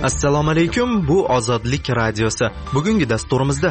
Assalomu alaykum, bu Ozodlik radiosi. Bugungi dasturimizda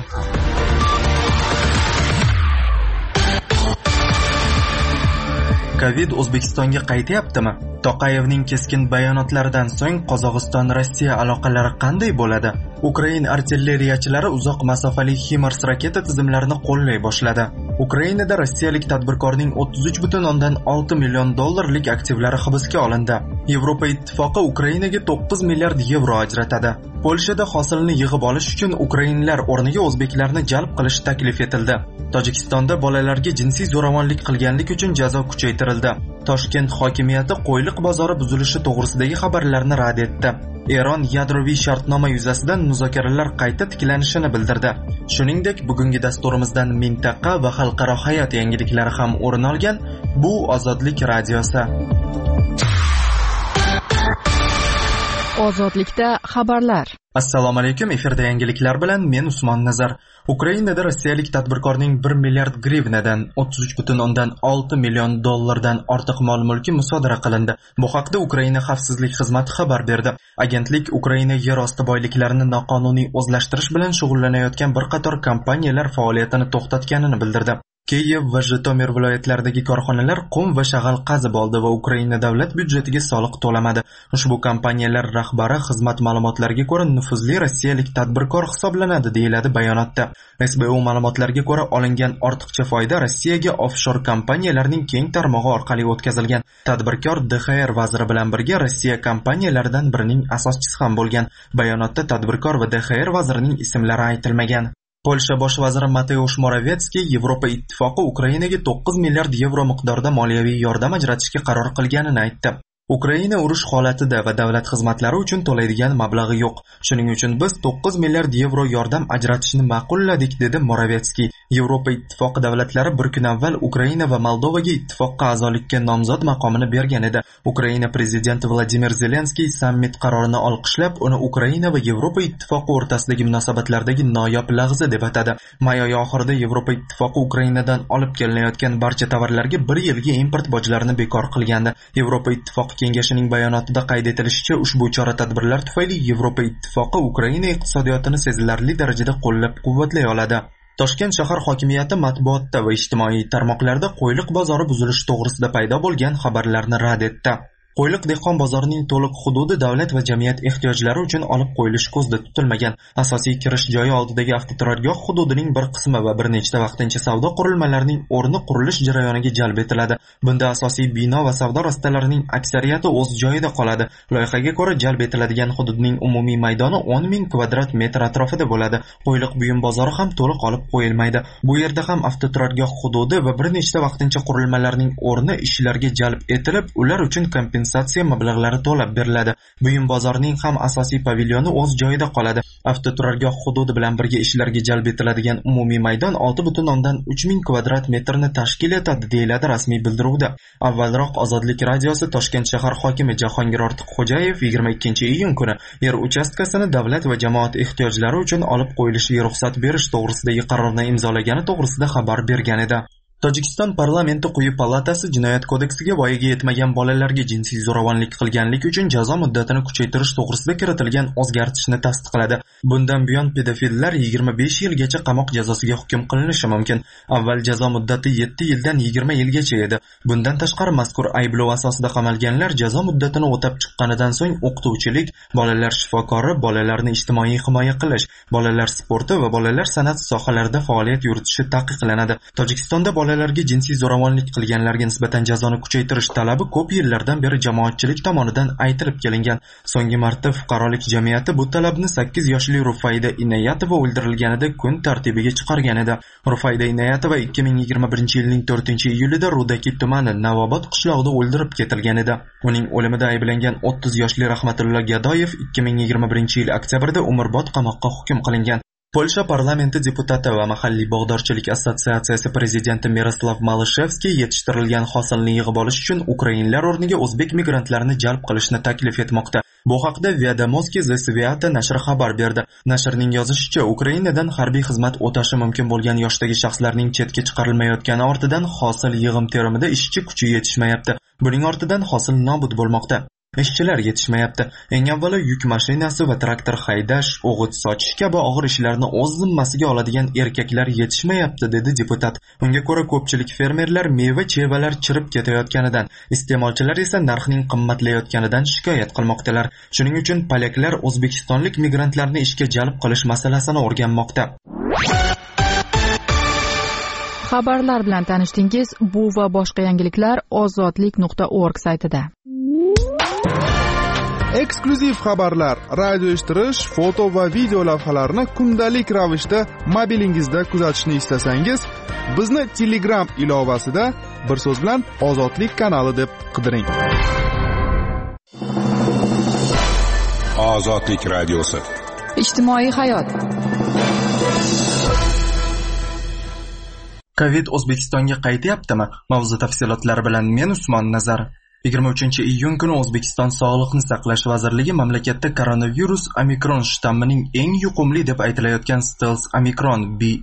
Covid O'zbekistonga qaytyaptimi? Toqayevning keskin bayonotlaridan so'ng Qozog'iston-Rossiya aloqalari qanday bo'ladi? Ukraina artilleriyachilari uzoq masofali HIMARS raketa tizimlarini qo'llay boshladi. Ukrainada rossiyalik tadbirkorning 33,6 million dollarlik aktivlari hibsga olindi. Yevropa Ittifoqi Ukrainaga 9 milliard yevro ajratadi. Polshada hosilni yig'ib olish uchun ukrainlar o'rniga o'zbeklarni jalb qilish taklif etildi. Tojikistonda bolalarga jinsiy zo'ravonlik qilganlik uchun jazo kuchaytirildi. Toshkent hokimiyati Qo'yliq bozori buzilishi to'g'risidagi xabarlarni rad etdi. Eron yadroviy shartnoma yuzasidan muzokaralar qayta tiklanishini bildirdi. Shuningdek, bugungi dasturimizdan mintaqa va xalqaro hayot yangiliklari ham o'rin olgan. Bu Ozodlik radiosi. Ozodlikda xabarlar. Assalomu alaykum, efirda yangiliklar bilan men Usmon Nazar. Ukrainada rossiyalik tadbirkorning 1 milliard grivnadan 33,6 million dollardan ortiq mol-mulki musodara qilindi. Bu haqda Ukraina xavfsizlik xizmati xabar berdi. Agentlik Ukraina yer osti boyliklarini noqonuniy o'zlashtirish bilan shug'ullanayotgan bir qator kompaniyalar faoliyatini to'xtatganini bildirdi. Kiyev va Jitomir viloyatlaridagi korxonalar qum va shag'al qazib oldi va Ukraina davlat byudjetiga soliq to'lamadi. Ushbu kompaniyalar rahbari xizmat ma'lumotlariga ko'ra nufuzli rossiyalik tadbirkor hisoblanadi, deyiladi bayonotda. SBU ma'lumotlariga ko'ra olingan ortiqcha foyda Rossiyaga offshor kompaniyalarning keng tarmog'i orqali o'tkazilgan. Tadbirkor DXR vaziri bilan birga Rossiya kompaniyalaridan birining asoschisi ham bo'lgan. Bayonotda tadbirkor va DXR vazirining ismlari aytilmagan. Polsha bosh vaziri Mateusz Moravetskiy Yevropa Ittifoqi Ukrainaga 9 milliard yevro miqdorida moliyaviy yordam ajratishga qaror qilganini aytdi. Ukraina urush holatida va davlat xizmatlari uchun to'laydigan mablag'i yo'q. Shuning uchun biz 9 milliard yevro yordam ajratishni ma'qulladik, dedi Moravetskiy. Yevropa Ittifoqi davlatlari bir kun avval Ukraina va Moldovaga ittifoqqa a'zolikka nomzod maqomini bergan edi. Ukraina prezidenti Vladimir Zelenskiy sammit qarorini olqishlab, uni Ukraina va Yevropa Ittifoqi o'rtasidagi munosabatlardagi noyob lahza deb atadi. May oyi oxirida Yevropa Ittifoqi Ukrainadan olib kelinayotgan barcha tovarlarga 1 yilga import bojlarini bekor qilgandi. Yevropa Ittifoqi Kengashining bayonotida qayd etilishicha, ushbu chora-tadbirlar tufayli Yevropa Ittifoqi Ukraina iqtisodiyotini sezilarli darajada qo'llab-quvvatlay oladi. Toshkent shahar hokimiyati matbuotda va ijtimoiy tarmoqlarda Qo'yliq bozori buzilishi to'g'risida paydo bo'lgan xabarlarni rad etdi. Qo'yliq dehqon bozorining to'liq hududi davlat va jamiyat ehtiyojlari uchun olib qo'yilishi ko'zda tutilmagan. Asosiy kirish joyi oldidagi avtoturargoh hududining bir qismi va bir nechta vaqtincha savdo qurilmalarining o'rni qurilish jarayoniga jalb etiladi. Bunda asosiy bino va savdo rastalarining aksariyati o'z joyida qoladi. Loyihaga ko'ra jalb etiladigan hududning umumiy maydoni 10 ming kvadrat metr atrofida bo'ladi. Qo'yliq buyum bozori ham to'liq olib qo'yilmaydi. Bu yerda ham avtoturargoh hududi va bir nechta vaqtincha qurilmalarning o'rni ishlarga jalb etilib, ular uchun kompensatsiya mablag'lari to'lab beriladi. Buyum bozorining ham asosiy pavilyoni o'z joyida qoladi. Avtoturargoh hududi bilan birga ishlarga jalb etiladigan umumiy maydon 6,3 ming kvadrat metrni tashkil etadi, deyiladi rasmiy bildiruvda. Avvalroq Ozodlik radiosi Toshkent shahar hokimi Jahongir Ortiqxo'jayev 22-iyun kuni yer uchastkasini davlat va jamoat ehtiyojlari uchun olib qo'yilishiga ruxsat berish to'g'risidagi qarorni imzolagani to'g'risida xabar bergan edi. Tojikiston parlamenti quyi palatasi jinoyat kodeksiga voyaga yetmagan bolalarga jinsiy zo'ravonlik qilganlik uchun jazo muddatini kuchaytirish to'g'risida kiritilgan o'zgartishni tasdiqladi. Bundan buyon pedofillar 25 yilgacha qamoq jazosiga hukm qilinishi mumkin. Avval jazo muddati 7 yildan 20 yilgacha edi. Bundan tashqari mazkur ayblov asosida qamalganlar jazo muddatini o'tab chiqqanidan so'ng o'qituvchilik, bolalar shifokori, bolalarni ijtimoiy himoya qilish, bolalar sporti va bolalar san'at sohalarida faoliyat yuritishi taqiqlanadi. Tojikistonda bolalarga jinsiy zo'ravonlik qilganlarga nisbatan jazoni kuchaytirish talabi ko'p yillardan beri jamoatchilik tomonidan aytilib kelingan. So'nggi marta fuqarolik jamiyati bu talabni 8 yoshli Rufaida Inoyatova o'ldirilganida kun tartibiga chiqargan edi. Rufaida Inoyatova 2021-yilning 4-iyulida Rudaki tumani Navobod qishlog'ida o'ldirib ketilgan edi. Uning o'limida ayblangan 30 yoshli Rahmatullo Gadoyev 2021-yil oktyabrda umrbod qamoqqa hukm qilingan. Polsha parlamenti deputati va mahalliy bog'dorchilik assotsiatsiyasi prezidenti Miroslav Malishevskiy yetishtirilgan hosilni yig'ib olish uchun ukrainlar o'rniga o'zbek migrantlarini jalb qilishni taklif etmoqda. Bu haqda Vedomoski Zesviata nashri xabar berdi. Nashrning yozishicha, Ukrainadan harbiy xizmat o'tashi mumkin bo'lgan yoshdagi shaxslarning chetga chiqarilmayotgani ortidan hosil yig'im terimida ishchi kuchi yetishmayapti. Buning ortidan hosil nobud bo'lmoqda. Ishchilar yetishmayapti. Eng avvalo yuk mashinasi va traktor haydash, o'g'it sochish kabi og'ir ishlarni o'z zimmasiga oladigan erkaklar yetishmayapti, dedi deputat. Unga ko'ra ko'pchilik fermerlar meva-chevalar chirib ketayotganidan, iste'molchilar esa narxning qimmatlayotganidan shikoyat qilmoqdalar. Shuning uchun polyaklar o'zbekistonlik migrantlarni ishga jalb qilish masalasini o'rganmoqda. Xabarlar bilan tanishdingiz. Bu va boshqa yangiliklar ozodlik.org saytida. Eksklyuziv xabarlar, radio eshittirish, foto va video lavhalarni kundalik ravishda mobilingizda kuzatishni istasangiz, bizni Telegram ilovasida bir so'z bilan Ozodlik kanali deb qidiring. Ozodlik radiosi. Ijtimoiy hayot. Covid O'zbekistonga qaytyaptimi? Mavzu tafsilotlari bilan men Usmon Nazar. 23-iyun kuni O'zbekiston Sog'liqni saqlash vazirligi mamlakatda koronavirus Omikron shtammining eng yuqumli deb aytilayotgan Stealth Omikron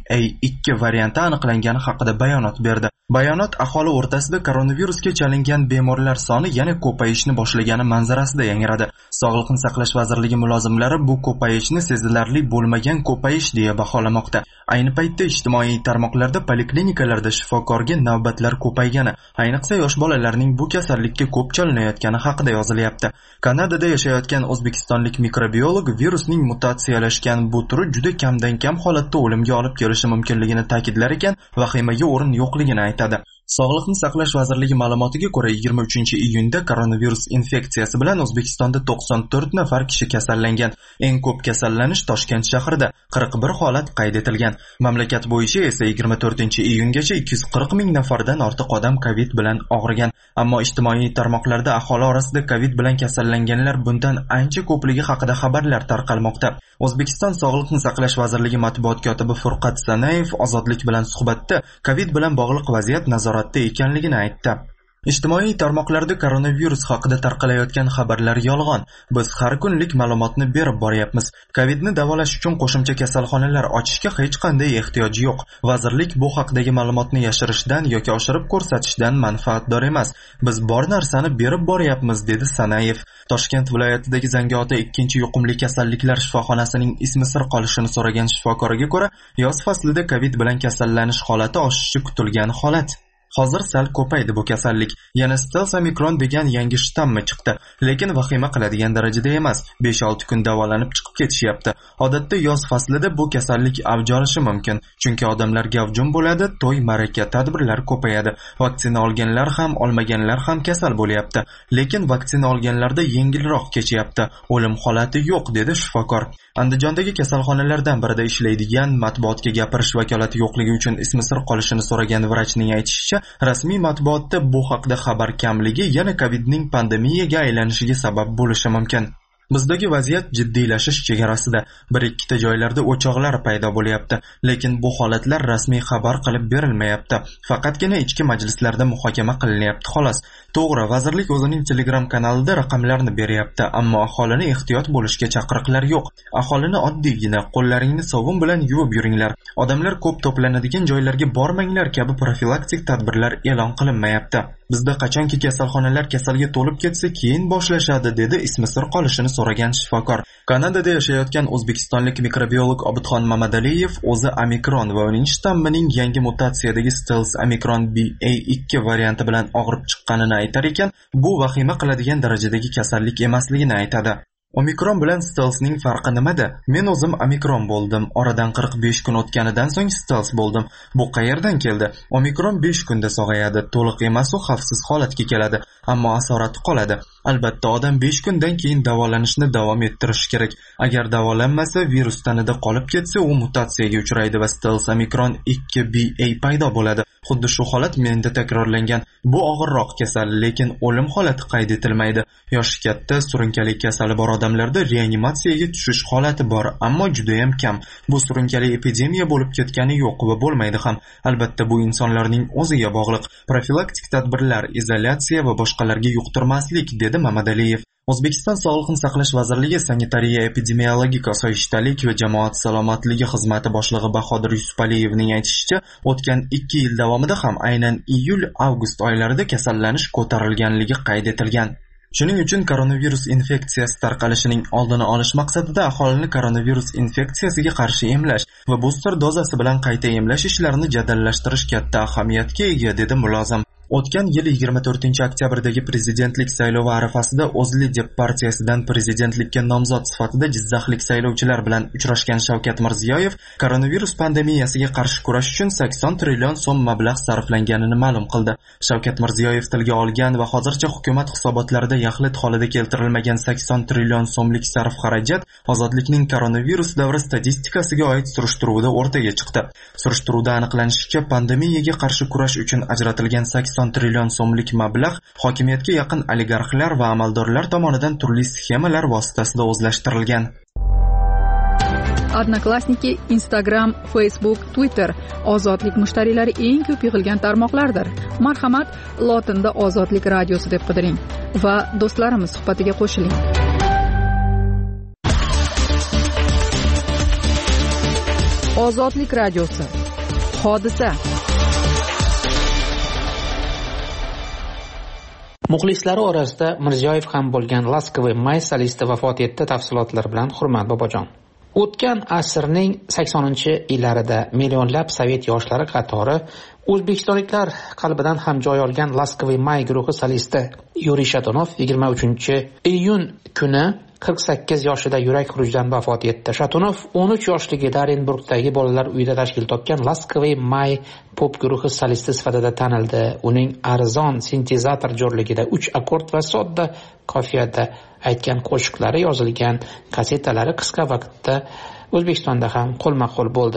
BA2 varianti aniqlangani haqida bayonot berdi. Bayonot aholi o'rtasida koronavirusga chalingan bemorlar soni yana ko'payishni boshlagani manzarasida yangradi. Sog'liqni saqlash vazirligi mulozimlari bu ko'payishni sezilarli bo'lmagan ko'payish deya baholamoqda. Ayni paytda ijtimoiy tarmoqlarda poliklinikalarda shifokorga navbatlar ko'paygani, ayniqsa yosh bolalarning bu kasallikka ko'p chalinayotgani haqida yozilyapti. Kanadada yashayotgan o'zbekistonlik mikrobiolog virusning mutatsiyalashgan bu turi juda kamdan kam holatda o'limga olib kelishi mumkinligini ta'kidlar ekan, vahimaga o'rin yo'qligini aytadi. Sog'liqni saqlash vazirligi ma'lumotiga ko'ra 23-iyunda koronavirus infeksiyasi bilan O'zbekistonda 94 nafar kishi kasallangan. Eng ko'p kasallanish Toshkent shahrida 41 holat qayd etilgan. Mamlakat bo'yicha esa 24-iyungacha 240 ming nafardan ortiq odam Covid bilan og'rigan. Ammo ijtimoiy tarmoqlarda aholi orasida Covid bilan kasallanganlar bundan ancha ko'pligi haqida xabarlar tarqalmoqda. O'zbekiston Sog'liqni saqlash vazirligi matbuot kotibi Furqat Sanayev Ozodlik bilan suhbatda Covid bilan bog'liq vaziyat nazoratda ekanligini aytdi. Ijtimoiy tarmoqlarda koronavirus haqida tarqalayotgan xabarlar yolg'on. Biz har kunlik ma'lumotni berib boryapmiz. Covidni davolash uchun qo'shimcha kasalxonalar ochishga hech qanday ehtiyoj yo'q. Vazirlik bu haqdagi ma'lumotni yashirishdan yoki oshirib ko'rsatishdan manfaatdor emas. Biz bor narsani berib boryapmiz, dedi Sanayev. Toshkent viloyatidagi Zangiota 2-yuqumli kasalliklar shifoxonasining ismi sir qolishini so'ragan shifokorga ko'ra, yoz faslida Covid bilan kasallanish holati oshishi kutilgan holat. Hozir sal ko'paydi bu kasallik. Yana Stealth Omikron degan yangi shtammi chiqdi, lekin vahima qiladigan darajada emas. 5-6 kun davolanib chiqib ketishyapti. Odatda yoz faslida bu kasallik avj olishi mumkin, chunki odamlar gavjum bo'ladi, to'y, ma'raka, tadbirlar ko'payadi. Vaksina olganlar ham, olmaganlar ham kasal bo'lyapti, lekin vaksina olganlarda yengilroq kechyapti. O'lim holati yo'q, dedi shifokor. Andijondagi kasalxonalardan birida ishlaydigan, matbuotga gapirish vakolati yo'qligi uchun ismi sir qolishini so'ragan vrachning aytishicha, rasmiy matbuotda bu haqda xabar kamligi yana Covidning pandemiyaga aylanishiga sabab bo'lishi mumkin. Bizdagi vaziyat jiddiylashish chegarasida. Bir-ikkita joylarda o'choqlar paydo bo'lyapti, lekin bu holatlar rasmiy xabar qilib berilmayapti. Faqatgina ichki majlislarda muhokama qilinyapti xolos. To'g'ri, vazirlik o'zining Telegram kanalida raqamlarni beryapti, ammo aholini ehtiyot bo'lishga chaqiriqlar yo'q. Aholini oddiygina qo'llaringni sovun bilan yuvib yuringlar, odamlar ko'p to'planadigan joylarga bormanglar kabi profilaktik tadbirlar e'lon qilinmayapti. Bizda qachonki kasalxonalar kasalga to'lib ketsa, keyin boshlashadi, dedi ismi sir qolishini so'ragan shifokor. Kanadada yashayotgan o'zbekistonlik mikrobiolog Obidxon Mamadaliyev o'zi Omikron va uning shtammining yangi mutatsiyadagi Stealth Omikron BA2 varianti bilan og'rib chiqqanini aytar ekan, bu vahima qiladigan darajadagi kasallik emasligini aytadi. Omikron bilan Stealthning farqi nimada? Men o'zim Omikron bo'ldim. Oradan 45 kun o'tganidan so'ng Stealth bo'ldim. Bu qayerdan keldi? Omikron 5 kunda sog'ayadi, to'liq emas u xavfsiz holatga keladi, ammo asorati qoladi. Albatta, odam 5 kundan keyin davolanishni davom ettirishi kerak. Agar davolanmasa, virus tanada qolib ketsa, u mutatsiyaga uchraydi va Stealth Omikron 2BA paydo bo'ladi. Xuddi shu holat menda takrorlangan. Bu og'irroq kasal, lekin o'lim holati qayd etilmaydi. Yoshi katta, surunkali kasali bor odamlarda reanimatsiyaga tushish holati bor, ammo juda ham kam. Bu surunkali epidemiya bo'lib ketgani yo'q va bo'lmaydi ham. Albatta, bu insonlarning o'ziga bog'liq. Profilaktik tadbirlar, izolyatsiya va boshqalarga yuqtirmaslik, dedi Mamadaliyev. O'zbekiston Sog'liqni saqlash vazirligi sanitariya epidemiologik osoyishtalik va jamoat salomatligi xizmati boshlig'i Bahodir Yusupaliyevning aytishicha, o'tgan 2 yil davomida ham aynan iyul-avgust oylarida kasallanish ko'tarilganligi qayd etilgan. Shuning uchun koronavirus infeksiyasi tarqalishining oldini olish maqsadida aholini koronavirus infeksiyasiga qarshi emlash va booster dozasi bilan qayta emlash ishlarini jadallashtirish katta ahamiyatga ega, dedi mulozim. O'tgan yil 24-oktyabrdagi prezidentlik saylovi arafasida O'zLiDep partiyasidan prezidentlikka nomzod sifatida jizzaxlik saylovchilar bilan uchrashgan Shavkat Mirziyoyev koronavirus pandemiyasiga qarshi kurash uchun 80 trillion so'm mablag' sarflanganini ma'lum qildi. Shavkat Mirziyoyev tilga olgan va hozircha hukumat hisobotlarida yaxlit holida keltirilmagan 80 trillion so'mlik sarf xarajat ozodlikning koronavirus davri statistikasiga oid surishtiruvda o'rtaga chiqdi. Surishtiruvda aniqlanishicha, pandemiyaga qarshi kurash uchun ajratilgan 80 trillion so'mlik mablag' hokimiyatga yaqin oligarxlar va amaldorlar tomonidan turli sxemalar vositasida o'zlashtirilgan. Odnoklassniki, Instagram, Facebook, Twitter ozodlik mushtariylari eng ko'p yig'ilgan tarmoqlardir. Marhamat, lotinda Ozodlik radiosi deb qidiring va do'stlarimiz suhbatiga qo'shiling. Ozodlik radiosi. Hodisa. Muxlislari orasida Mirziyoyev ham bo'lgan Laskovoy May solisti vafot etdi. Tafsilotlar bilan Hurmat Bobojon. O'tgan asrning 80-yillarida millionlab sovet yoshlari qatori o'zbekistonliklar qalbidan ham joy olgan Laskovoy May guruhi solisti Yuriy Shatunov 23-iyun kuni 48 yoshida yurak xurujidan vafot etdi. Shatunov 13 yoshligida Orenburgdagi bolalar uyida tashkil topgan Laskovoy May pop guruhi solisti sifatida tanildi. Uning arzon sintezator jo'rligida 3 akkord va sodda qofiyada aytgan qo'shiqlari yozilgan kasetalari qisqa vaqtda O'zbekistonda ham qo'lma-qo'l bo'ldi.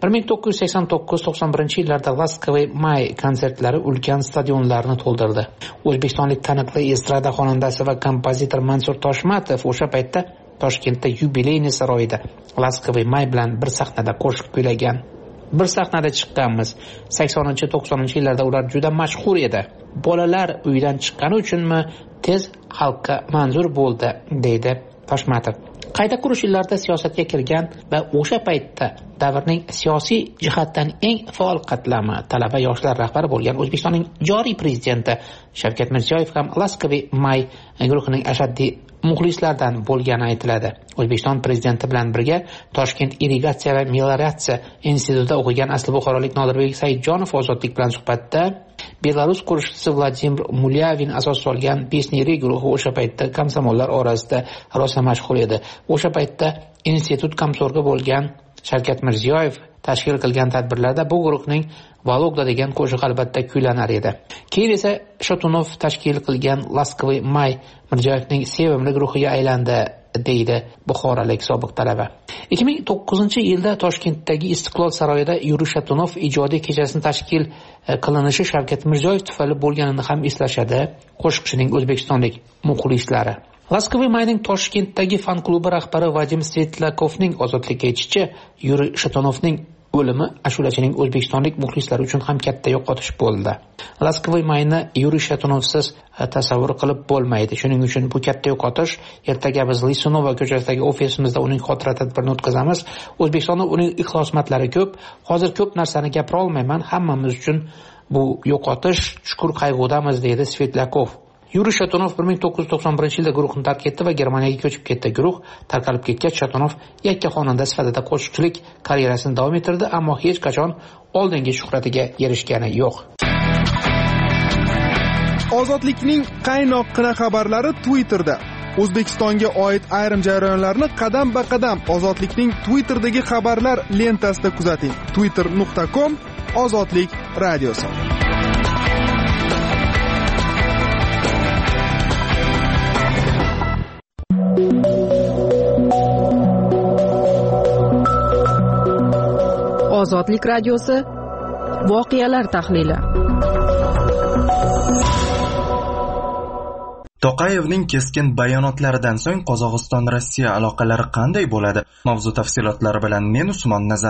1989-91-yillarda Laskovoy May konsertlari ulkan stadionlarni to'ldirdi. O'zbekistonlik taniqli estrada xonandasi va kompozitor Mansur Toshmatov o'sha paytda Toshkentda yubileyniy saroyida Laskovoy May bilan bir sahnada qo'shiq kuylagan. Bir sahnada chiqqanmiz. 80-90-yillarda ular juda mashhur edi. Bolalar uydan chiqqani uchunmi tez xalqqa manzur bo'ldi, deydi Toshmatov. Qayta qurish yillarida siyosatga kirgan va o'sha paytda davrning siyosiy jihatdan eng faol qatlami talaba yoshlar rahbari bo'lgan O'zbekistonning joriy prezidenti Shavkat Mirziyoyev ham Laskovoy May guruhining ashaddiy muxlislardan bo'lgani aytiladi. O'zbekiston prezidenti bilan birga Toshkent irrigatsiya va melioratsiya institutida o'qigan asli buxorolik Nodirbek Saidjonov Ozodlik bilan suhbatda Belarus qo'shiqchisi Vladimir Mulyavin asos solgan Pesniri guruhi o'sha paytda komsomollar orasida rosa mashhur edi. O'sha paytda institut komsorgi bo'lgan Shavkat Mirziyoyev tashkil qilgan tadbirlarda bu guruhning Vologda degan qo'shiq albatta kuylanar edi. Keyin esa Shatunov tashkil qilgan Laskovoy May Mirziyoyevning sevimli guruhiga aylandi, deydi buxorolik sobiq talaba. 2009-yilda Toshkentdagi Istiqlol saroyida Yuriy Shatunov ijodiy kechasini tashkil qilinishi Shavkat Mirziyoyev tufayli bo'lganini ham eslashadi qo'shiqchining o'zbekistonlik muxlislari. Laskovoy Mayning Toshkentdagi fan klubi rahbari Vadim Svetlakovning ozodlikka aytishicha, Yuriy Shatunovning o'limi ashulachining o'zbekistonlik muxlislari uchun ham katta yo'qotish bo'ldi. Laskovoy Mayni Yuriy Shatunovsiz tasavvur qilib bo'lmaydi. Shuning uchun bu katta yo'qotish. Ertaga biz Lisunova ko'chasidagi ofisimizda uning xotira tadbirini o'tkazamiz. O'zbekistonda uning ixlosmatlari ko'p. Hozir ko'p narsani gapira olmayman. Hammamiz uchun bu yo'qotish chuqur qayg'udamiz, deydi Svetlakov. Yuriy Shatunov 1991-yilda guruhni tark etdi va Germaniyaga ko'chib ketdi. Guruh tarqalib ketgach, Shatunov yakka xonanda sifatida qo'shiqchilik karyerasini davom ettirdi, ammo hech qachon oldingi shuhratiga erishgani yo'q. Ozodlikning qaynoq-qina xabarlari Twitterda. O'zbekistonga oid ayrim jarayonlarni qadam-ba-qadam Ozodlikning Twitterdagi xabarlar lentasida kuzating. twitter.com Ozodlik radiosi. Ozodlik radiosi voqealar tahlili. To'qayevning keskin bayonotlaridan so'ng Qozog'iston-Rossiya aloqalari qanday bo'ladi? Mavzu tafsilotlari bilan men Usmon Nazar.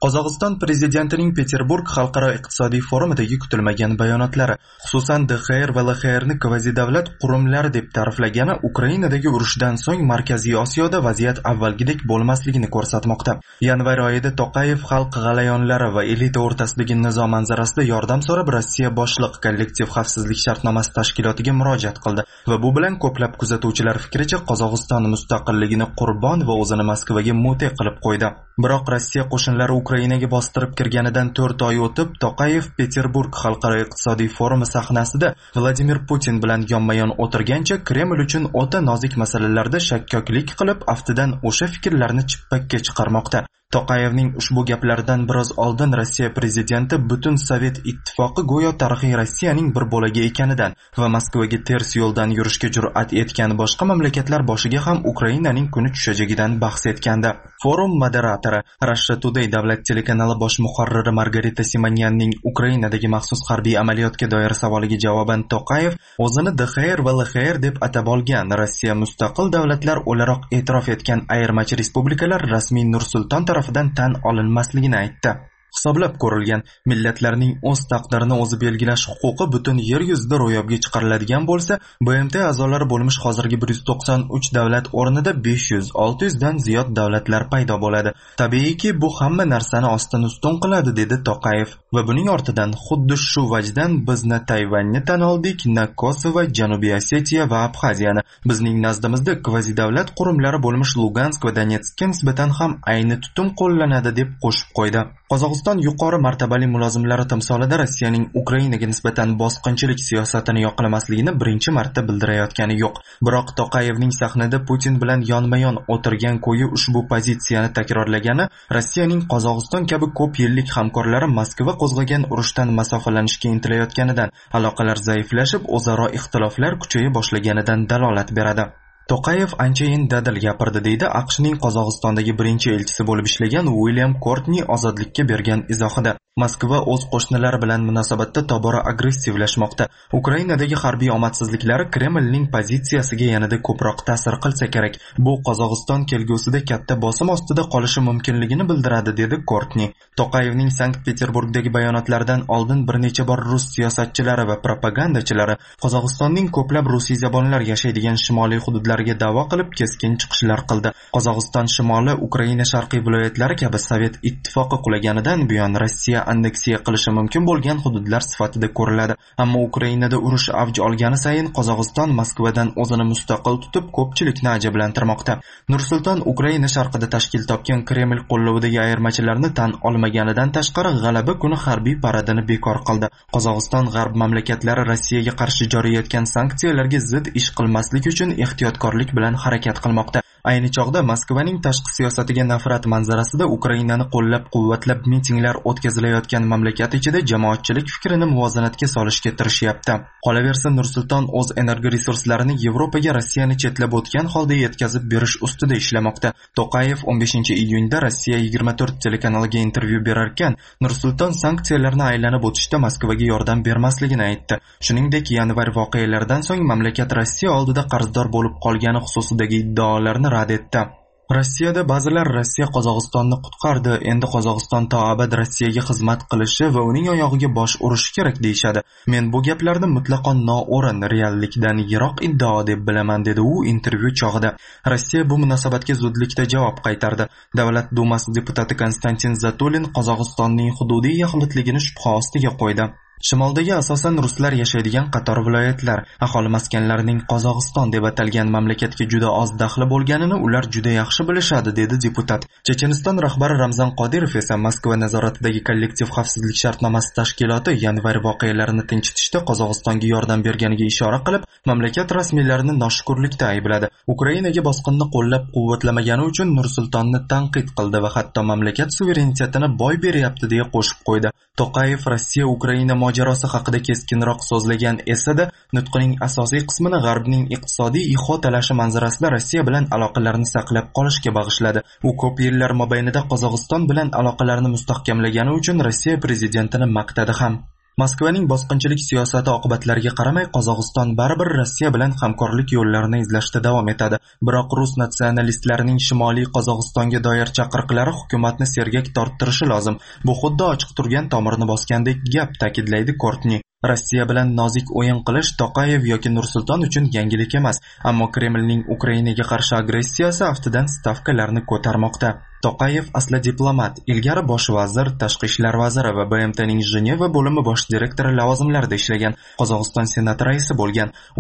Qozog'iston prezidentining Peterburg xalqaro iqtisodiy forumidagi kutilmagan bayonotlari, xususan DXR va LXRni kvazi-davlat qurumlari deb ta'riflagani Ukrainadagi urushdan so'ng Markaziy Osiyoda vaziyat avvalgidek bo'lmasligini ko'rsatmoqda. Yanvar oyida Toqayev xalq g'alayonlari va elita o'rtasidagi nizo manzarasida yordam so'rab Rossiya boshliq kollektiv xavfsizlik shartnomasi tashkilotiga murojaat qildi va bu bilan ko'plab kuzatuvchilar fikricha Qozog'iston mustaqilligini qurbon va o'zini Moskvaga mute qilib qo'ydi. Biroq Rossiya qo'shinlari Ukrainaga bostirib kirganidan 4 oy o'tib, Toqayev Peterburg xalqaro iqtisodiy forumi sahnasida Vladimir Putin bilan yonma-yon o'tirgancha Kreml uchun o'ta nozik masalalarda shakkoklik qilib, aftidan o'sha fikrlarni chippakka chiqarmoqda. Toqayevning ushbu gaplaridan biroz oldin Rossiya prezidenti butun Sovet ittifoqi go'yo tarixiy Rossiyaning bir bo'lagi ekanidan va Moskvaga ters yo'ldan yurishga jur'at etgan boshqa mamlakatlar boshiga ham Ukrainaning kuni tushajagidan bahs etgandi. Forum moderatori, Russia Today davlat telekanali bosh muharriri Margarita Simonyanning Ukrainadagi maxsus harbiy amaliyotga doir savoliga javoban Toqayev o'zini DXR va LXR deb atab olgan Rossiya mustaqil davlatlar o'laroq e'tirof etgan ayirmachi respublikalar rasmiy Nur-Sulton tarafidan tan olinmasligini aytdi. Hisoblab ko'rilgan millatlarning o'z taqdirini o'zi belgilash huquqi butun yer yuzida ro'yobga chiqariladigan bo'lsa, BMT a'zolari bo'lmish hozirgi 193 davlat o'rnida 500-600 dan ziyod davlatlar paydo bo'ladi. Tabiiyki, bu hamma narsani ostin-ustun qiladi, dedi Toqayev. Va buning ortidan xuddi shu vajdan bizni Tayvanni tan oldik, na Kosovo, Janubiy Osetiya va Abxaziyani. Bizning nazdimizda kvazi davlat qurumlari bo'lmish Lugansk va Donetskka nisbatan ham ayni tutum qo'llanadi, deb qo'shib qo'ydi. Qozog'iston yuqori martabali mulozimlari timsolida Rossiyaning Ukrainaga nisbatan bosqinchilik siyosatini yoqlamasligini birinchi marta bildirayotgani yo'q. Biroq Toqayevning sahnada Putin bilan yonma-yon o'tirgan ko'yi ushbu pozitsiyani takrorlagani Rossiyaning Qozog'iston kabi ko'p yillik hamkorlari Moskva qo'zg'agan urushdan masofalanishga intilayotganidan, aloqalar zaiflashib, o'zaro ixtiloflar kuchaya boshlaganidan dalolat beradi. Toqayev anchayin dadil gapirdi, deydi AQShning Qozog'istondagi birinchi elchisi bo'lib ishlagan William Courtney ozodlikka bergan izohida. Moskva o'z qo'shnilari bilan munosabatda tobora agressivlashmoqda. Ukrainadagi harbiy omadsizliklari Kremlning pozitsiyasiga yanada ko'proq ta'sir qilsa kerak. Bu Qozog'iston kelgusida katta bosim ostida qolishi mumkinligini bildiradi, dedi Courtney. Toqayevning Sankt-Peterburgdagi bayonotlaridan oldin bir necha bor rus siyosatchilari va propagandachilari Qozog'istonning ko'plab rusiyzabonlar yashaydigan shimoliy hududlariga da'vo qilib keskin chiqishlar qildi. Qozog'iston shimoli, Ukraina sharqiy viloyatlari kabi Sovet ittifoqi qulaganidan buyon Rossiya anneksiya qilishi mumkin bo'lgan hududlar sifatida ko'riladi. Ammo Ukrainada urush avj olgani sayin Qozog'iston Moskvadan o'zini mustaqil tutib, ko'pchilikni ajablantirmoqda. Nur-Sulton Ukraina sharqida tashkil topgan Kreml qo'llovidagi ayirmachilarni tan olmaganidan tashqari g'alaba kuni harbiy paradini bekor qildi. Qozog'iston g'arb mamlakatlari Rossiyaga qarshi joriy etgan sanksiyalarga zid ish qilmaslik uchun ehtiyotkorlik bilan harakat qilmoqda. Ayni chog'da Moskvaning tashqi siyosatiga nafrat manzarasida Ukrainani qo'llab-quvvatlab mitinglar o'tkazilayotgan mamlakat ichida jamoatchilik fikrini muvozanatga solishga tirishyapti. Qolaversa, Nur-Sulton o'z energo resurslarini Yevropaga Rossiyani chetlab o'tgan holda yetkazib berish ustida ishlamoqda. Toqayev 15-iyunda Rossiya 24 telekanaliga intervyu berarkan, Nur-Sulton sanksiyalarni aylanib o'tishda Moskvaga yordam bermasligini aytdi. Shuningdek, yanvar voqealaridan so'ng mamlakat Rossiya oldida qarzdor bo'lib qolgani xususidagi iddaolarni rad etdi. Rossiyada ba'zilar Rossiya Qozog'istonni qutqardi, endi Qozog'iston to abad Rossiyaga xizmat qilishi va uning oyog'iga bosh urishi kerak deyshadi. Men bu gaplarni mutlaqo noo'rin, reallikdan yiroq iddao deb bilaman, dedi u intervyu chog'ida. Rossiya bu munosabatga zudlikda javob qaytardi. Davlat dumasi deputati Konstantin Zatulin Qozog'istonning hududiy yaxlitligini shubha ostiga qo'ydi. Shimoldagi asosan ruslar yashaydigan qator viloyatlar aholi maskanlarining Qozog'iston deb atalgan mamlakatga juda oz daxli bo'lganini ular juda yaxshi bilishadi, dedi deputat. Checheniston rahbari Ramzan Qodirov esa Moskva nazoratidagi kollektiv xavfsizlik shartnomasi tashkiloti yanvar voqealarini tinchitishda Qozog'istonga yordam berganiga ishora qilib, mamlakat rasmiylarini noshukrlikda aybladi. Ukrainaga bosqinni qo'llab-quvvatlamagani uchun Nur-Sultonni tanqid qildi va hatto mamlakat suverenitetini boy beryapti deya qo'shib qo'ydi. Toqayev Rossiya Ukraina mojarosi haqida keskinroq so'zlagan esa-da, nutqining asosiy qismini G'arbning iqtisodiy ihotalashi manzarasida Rossiya bilan aloqalarni saqlab qolishga bag'ishladi. U ko'p yillar mobaynida Qozog'iston bilan aloqalarni mustahkamlagani uchun Rossiya prezidentini maqtadi ham. Moskvaning bosqinchilik siyosati oqibatlariga qaramay, Qozog'iston baribir Rossiya bilan hamkorlik yo'llarini izlashda davom etadi. Biroq rus natsionalistlarining Shimoliy Qozog'istonga doir chaqiriqlari hukumatni sergak torttirishi lozim. Bu xuddi ochiq turgan tomirni bosgandek gap, ta'kidlaydi Kortni. Rossiya bilan nozik o'yin qilish Toqayev yoki Nursulton uchun yangilik emas, ammo Kremlning Ukrainaga qarshi agressiyasi aftidan stavkalarni ko'tarmoqda. Toqayev asli diplomat, ilgari bosh vazir, tashqi ishlar vaziri va BMTning Jeneva bo'limi bosh direktori lavozimlarida ishlagan. Qozog'iston senati raisi bo'lgan. U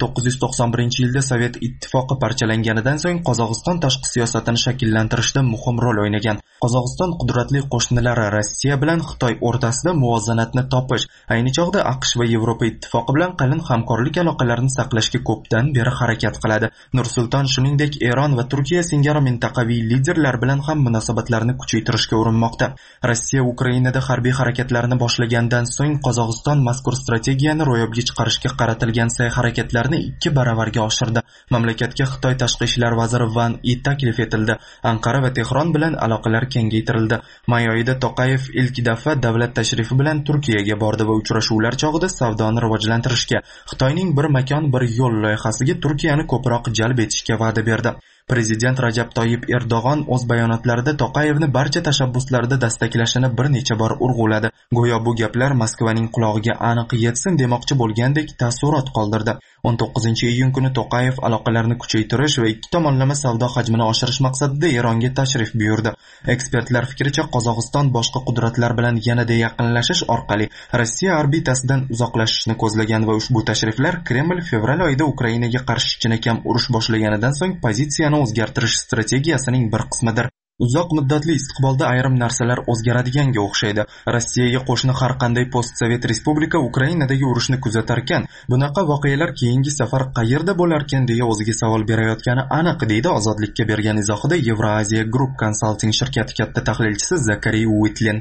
1991-yilda Sovet ittifoqi parchalanganidan so'ng Qozog'iston tashqi siyosatini shakllantirishda muhim rol o'ynagan. Qozog'iston qudratli qo'shnilari Rossiya bilan Xitoy o'rtasida muvozanatni topish, ayni chog'da AQSh va Yevropa ittifoqi bilan qalin hamkorlik aloqalarini saqlashga ko'pdan beri harakat qiladi. Nursulton shuningdek Eron va Turkiya singari mintaqaviy liderlar bilan munosabatlarni kuchaytirishga urinmoqda. Rossiya Ukrainada harbiy harakatlarni boshlagandan so'ng Qozog'iston mazkur strategiyani ro'yobga chiqarishga qaratilgan sa'y-harakatlarni 2 baravarga oshirdi. Mamlakatga Xitoy tashqi ishlar vaziri Van Yi taklif etildi. Anqara va Tehron bilan aloqalar kengaytirildi. May oyida Toqayev ilk daf'a davlat tashrifi bilan Turkiyaga bordi va uchrashuvlar chog'ida savdoni rivojlantirishga, Xitoyning bir makon bir yo'l loyihasiga Turkiyani ko'proq jalb etishga va'da berdi. Prezident Rajab Toyyib Erdo'g'on o'z bayonotlarida Toqayevni barcha tashabbuslarda dastaklashini bir necha bor urg'uladi. Go'yo bu gaplar Moskvaning qulog'iga aniq yetsin demoqchi bo'lgandek taassurot qoldirdi. 19-iyun kuni Toqayev aloqalarni kuchaytirish va ikki tomonlama savdo hajmini oshirish maqsadida Eronga tashrif buyurdi. Ekspertlar fikricha, Qozog'iston boshqa qudratlar bilan yanada yaqinlashish orqali Rossiya orbitasidan uzoqlashishni ko'zlagan va ushbu tashriflar Kreml fevral oyida Ukrainaga qarshi chinakam urush boshlaganidan so'ng pozitsiyani o'zgartirish strategiyasining bir qismidir. Uzoq muddatli istiqbolda ayrim narsalar o'zgaradiganga o'xshaydi. Rossiyaga qo'shni har qanday postsovet respublika Ukrainadagi urushni kuzatarkan, bunaqa voqealar keyingi safar qayerda bo'larkan deya o'ziga savol berayotgani aniq, deydi Ozodlikka bergan izohida Eurasia Group Consulting shirkati katta tahlilchisi Zakariy Uitlin.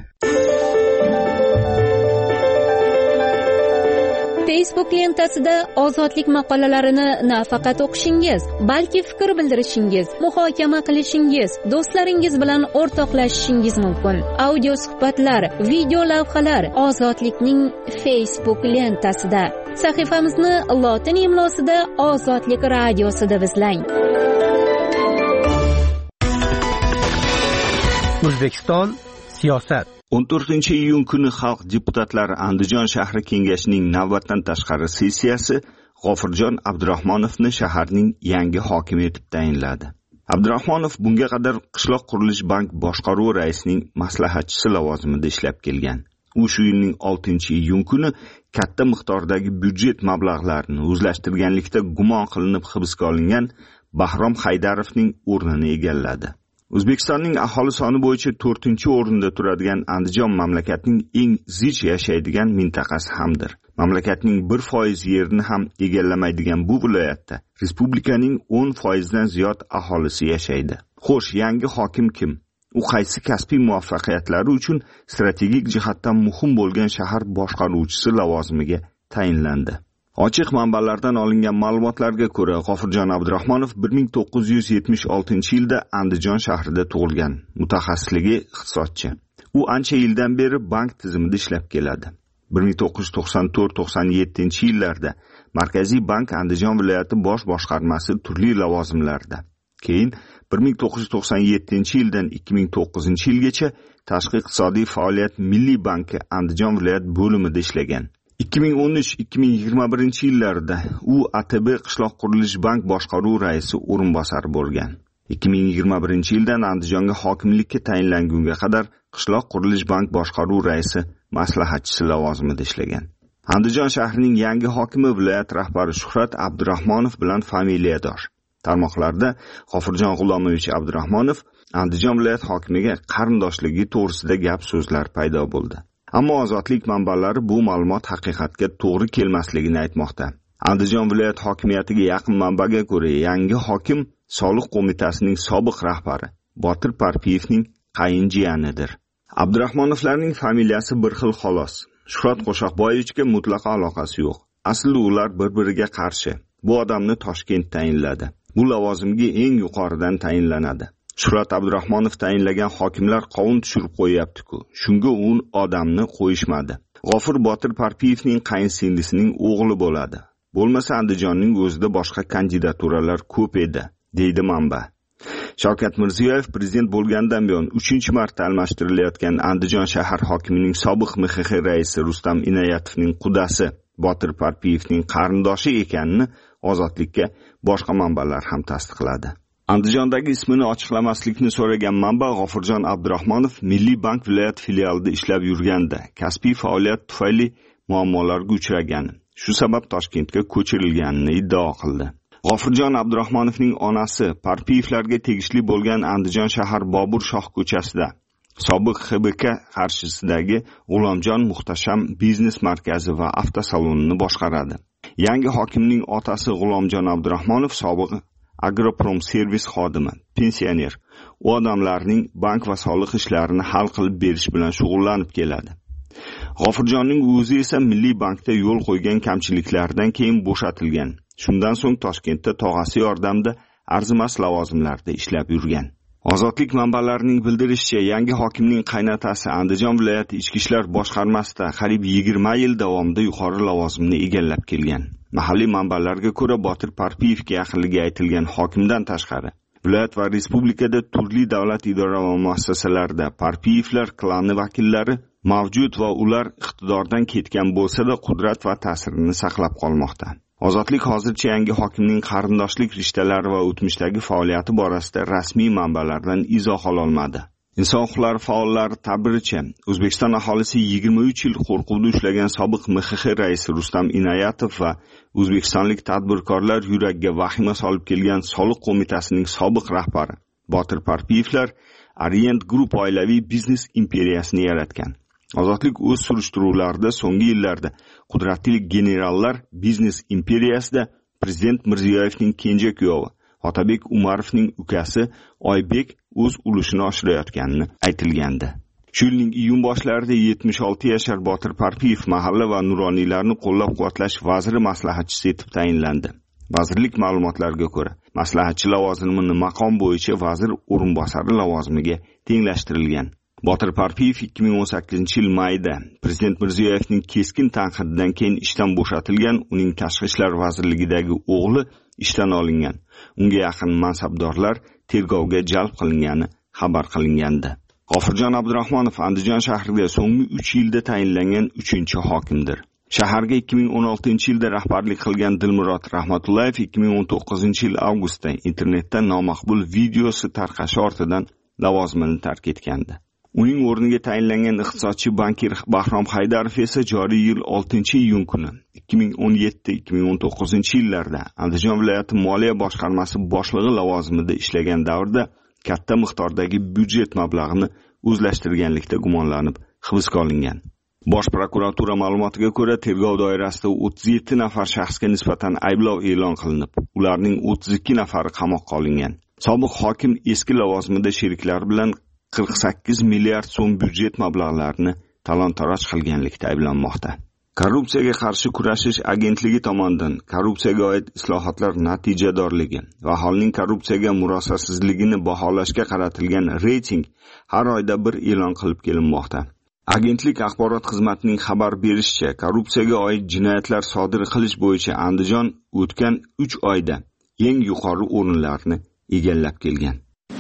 Facebook lentasida ozodlik maqolalarini nafaqat o'qishingiz, balki fikr bildirishingiz, muhokama qilishingiz, do'stlaringiz bilan o'rtoqlashishingiz mumkin. Audio suhbatlar, video lavhalar Ozodlikning Facebook lentasida. Sahifamizni lotin imlosida Ozodlik radiosida izlang. O'zbekiston siyosat. 14-iyun kuni Xalq deputatlari Andijon shahri kengashining navbatdan tashqari sessiyasi G'ofirjon Abdurahmonovni shaharning yangi hokimi etib tayinladi. Abdurahmonov bunga qadar Qishloq qurilish bank boshqaruvi raisining maslahatchisi lavozimida ishlab kelgan. U shu yilning 6-iyun kuni katta miqdordagi byudjet mablag'larini o'zlashtirganlikda gumon qilinib hibsga olingan Bahrom Haydarovning o'rnini egalladi. O'zbekistonning aholi soni bo'yicha 4-o'rinda turadigan Andijon mamlakatning eng zich yashaydigan mintaqasi hamdir. Mamlakatning 1% yerini ham egallamaydigan bu viloyatda respublikaning 10% dan ziyod aholisi yashaydi. Xo'sh, yangi hokim kim? U qaysi kasbiy muvaffaqiyatlari uchun strategik jihatdan muhim bo'lgan shahar boshqaruvchisi lavozimiga tayinlandi? Ochiq manbalardan olingan ma'lumotlarga ko'ra, G'ofirjon Abdurahmonov 1976-yilda Andijon shahrida tug'ilgan. Mutaxassisligi iqtisodchi. U ancha yildan beri bank tizimida ishlab keladi. 1994-97-yillarda Markaziy bank Andijon viloyati bosh boshqarmasi turli lavozimlarda. Keyin 1997-yildan 2009-yilgacha Tashqi iqtisodiy faoliyat Milliy banki Andijon viloyat bo'limida ishlagan. 2013-2021-yillarda u ATB Qishloq qurilish bank boshqaruvi raisi o'rinbosari bo'lgan. 2021-yildan Andijonga hokimlikka tayinlangunga qadar Qishloq qurilish bank boshqaruvi raisi maslahatchisi lavozimida ishlagan. Andijon shahrining yangi hokimi viloyat rahbari Shuhrat Abdurahmonov bilan familiyadosh. Tarmoqlarda G'ofirjon G'ulomovich Abdurahmonov Andijon viloyat hokimiga qarindoshligi to'g'risida gap so'zlar paydo bo'ldi. Ammo Ozodlik manbalari bu ma'lumot haqiqatga to'g'ri kelmasligini aytmoqda. Andijon viloyat hokimiyatiga yaqin manbaga ko'ra, yangi hokim Soliq qo'mitasining sobiq rahbari Botir Parpiyevning qayinjiyanidir. Abdurahmonovlarning familiyasi bir xil xolos. Shuhrat Qo'shoqboyevichga mutlaqo aloqasi yo'q. Aslida ular bir-biriga qarshi. Bu odamni Toshkent tayinladi. Bu lavozimga eng yuqoridan tayinlanadi. Shuhrat Abdurahmonov tayinlagan hokimlar qovun tushirib qo'yapti-ku. Shunga u odamni qo'yishmadi. G'ofur Botir Parpiyevning qayinsingilisining o'g'li bo'ladi. Bo'lmasa Andijonning o'zida boshqa kandidaturalar ko'p edi, deydi manba. Shavkat Mirziyoyev prezident bo'lgandan buyon 3-marta almashtirilayotgan Andijon shahar hokimining sobiq MXX raisi Rustam Inoyatovning qudasi Botir Parpiyevning qarindoshi ekanini Ozodlikka boshqa manbalar ham tasdiqladi. Andijondagi ismini ochiqlamaslikni so'ragan manba G'ofurjon Abdurahmonov Milliy bank viloyat filialida ishlab yurganda kasbiy faoliyat tufayli muammolarga uchragan. Shu sabab Toshkentga ko'chirilganini iddao qildi. G'ofurjon Abdurahmonovning onasi Parpiyevlarga tegishli bo'lgan Andijon shahar Bobur Shoh ko'chasida sobiq XBK qarshisidagi G'ulomjon Muhtasham biznes markazi va avtosalonini boshqaradi. Yangi hokimning otasi G'ulomjon Abdurahmonov sobiq Agroprom servis xodimi, pensioner. U odamlarning bank va soliq ishlarini hal qilib berish bilan shug'ullanib keladi. G'ofurjonning o'zi esa Milliy bankda yo'l qo'ygan kamchiliklardan keyin bo'shatilgan. Shundan so'ng Toshkentda tog'asi yordamida arzimas lavozimlarda ishlab yurgan. Ozodlik manbalarining bildirishicha, yangi hokimning qaynotasi Andijon viloyati ichki ishlar boshqarmasida qariyb 20 yil davomida yuqori lavozimni egallab kelgan. Mahalliy manbalarga ko'ra, Botir Parpiyevga yaqinligi aytilgan hokimdan tashqari viloyat va respublikada turli davlat idora va muassasalarida Parpiyevlar klani vakillari mavjud va ular iqtidordan ketgan bo'lsa-da qudrat va ta'sirini saqlab qolmoqda. Ozodlik hozircha yangi hokimning qarindoshlik rishtalari va o'tmishdagi faoliyati borasida rasmiy manbalardan izoh ololmadi. Inson huquqlari faollari ta'biricha, O'zbekiston aholisi 23 yil qo'rquvda ushlagan sobiq MXX raisi Rustam Inoyatov va o'zbekistonlik tadbirkorlar yuragiga vahima solib kelgan soliq qo'mitasining sobiq rahbari Botir Parpiyevlar Orient Group oilaviy biznes imperiyasini yaratgan. Ozodlik o'z surishtiruvlarida so'nggi yillarda qudratli generallar biznes imperiyasida prezident Mirziyoyevning kenja kuyovi Otabek Umarovning ukasi Oybek o'z ulushini oshirayotganini aytilgandi. Shu yilning iyun boshlarida 76 yashar Botir Parpiyev mahalla va nuroniylarni qo'llab-quvvatlash vaziri maslahatchisi etib tayinlandi. Vazirlik ma'lumotlariga ko'ra, maslahatchi lavozimini maqom bo'yicha vazir o'rinbosari lavozimiga tenglashtirilgan. Botir Parpiyev 2018-yil mayda prezident Mirziyoyevning keskin tanqididan keyin ishdan bo'shatilgan, uning tashqi ishlar vazirligidagi o'g'li ishdan olingan. Unga yaqin mansabdorlar tergovga jalb qilingani xabar qilingandi. G'ofurjon Abdurahmonov Andijon shahriga so'nggi 3 yilda tayinlangan 3-hokimdir. Shaharga 2016-yilda rahbarlik qilgan Dilmurod Rahmatullayev 2019-yil avgustda internetda nomaqbul videosi tarqashi ortidan lavozimini tark etgandi. Uning o'rniga tayinlangan iqtisodchi bankir Bahrom Haydarov esa joriy yil 6-iyun kuni 2017-2019-yillarda Andijon viloyati moliya boshqarmasi boshlig'i lavozimida ishlagan davrda katta miqdordagi byudjet mablag'ini o'zlashtirganlikda gumonlanib hibsga olingan. Bosh prokuratura ma'lumotiga ko'ra, tergov doirasida 37 nafar shaxsga nisbatan ayblov e'lon qilinib, ularning 32 nafari qamoqqa olingan. Sobiq hokim eski lavozimida sheriklari bilan 48 milliard so'm byudjet mablag'larini talon-taroj qilganlikda ayblanmoqda. Korrupsiyaga qarshi kurashish agentligi tomonidan korrupsiyaga oid islohotlar natijadorligi va aholining korrupsiyaga murosasizligini baholashga qaratilgan reyting har oyda bir e'lon qilib kelinmoqda. Agentlik axborot xizmatining xabar berishicha, korrupsiyaga oid jinoyatlar sodir qilish bo'yicha Andijon o'tgan 3 oyda eng yuqori o'rinlarni egallab kelgan.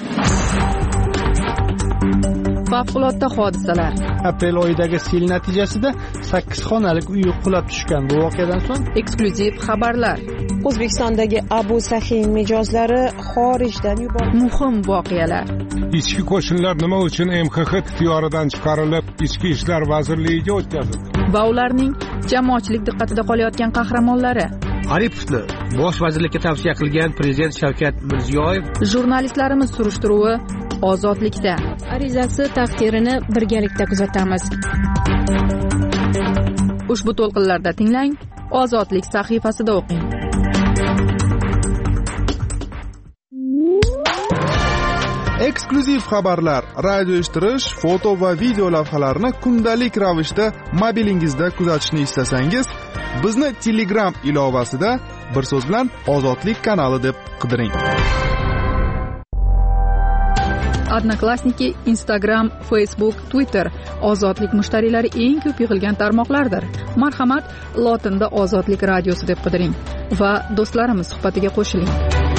Favqulodda hodisalar. Aprel oyidagi sel natijasida 8 xonalik uy qulab tushgan. Bu voqeadan so'ng eksklyuziv xabarlar. O'zbekistondagi Abu Sahiy mijozlari xorijdan yuborildi. Muhim voqealar. Ichki qo'shinlar nima uchun MXX ixtiyoridan chiqarilib, Ichki ishlar vazirligiga o'tkazildi? Va ularning jamoatchilik diqqatida qolayotgan qahramonlari. Aripovni bosh vazirlikka tavsiya qilgan prezident Shavkat Mirziyoyev. Jurnalistlarimiz surishtiruvi Ozodlikda. Arizasi taqdirini birgalikda kuzatamiz. Ushbu to'lqinlarda tinglang, Ozodlik sahifasida o'qing. Eksklyuziv xabarlar, radio eshittirish, foto va video lavhalarni kundalik ravishda mobilingizda kuzatishni istasangiz, bizni Telegram ilovasida bir so'z bilan Ozodlik kanali deb qidiring. Odnoklassniki, Instagram, Facebook, Twitter ozodlik mushtariylari eng ko'p yig'ilgan tarmoqlardir. Marhamat, lotinda ozodlik radiosi deb qidiring va do'stlarimiz suhbatiga qo'shiling.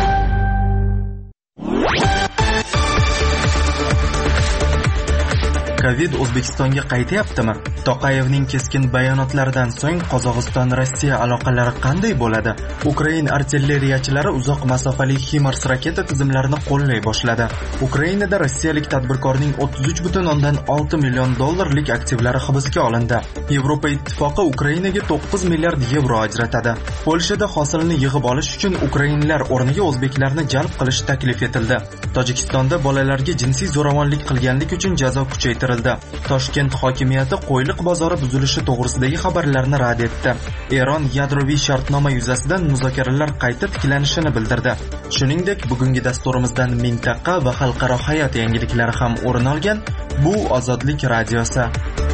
Covid O'zbekistonga qaytyaptimi? Toqayevning keskin bayonotlaridan so'ng Qozog'iston-Rossiya aloqalari qanday bo'ladi? Ukraina artilleriyachilari uzoq masofali HIMARS raketa tizimlarini qo'llay boshladi. Ukrainada rossiyalik tadbirkorning 33,6 million dollarlik aktivlari hibsga olindi. Yevropa ittifoqi Ukrainaga 9 milliard yevro ajratadi. Polshada hosilni yig'ib olish uchun ukrainlar o'rniga o'zbeklarni jalb qilish taklif etildi. Tojikistonda bolalarga jinsiy zo'ravonlik qilganlik uchun jazo kuchaytirildi. Toshkent hokimiyati Qo'yliq bozori buzilishi to'g'risidagi xabarlarni rad etdi. Eron yadroviy shartnoma yuzasidan muzokaralar qayta tiklanishini bildirdi. Shuningdek, bugungi dasturimizdan mintaqa va xalqaro hayot yangiliklari ham o'rin olgan. Bu Ozodlik radiosi.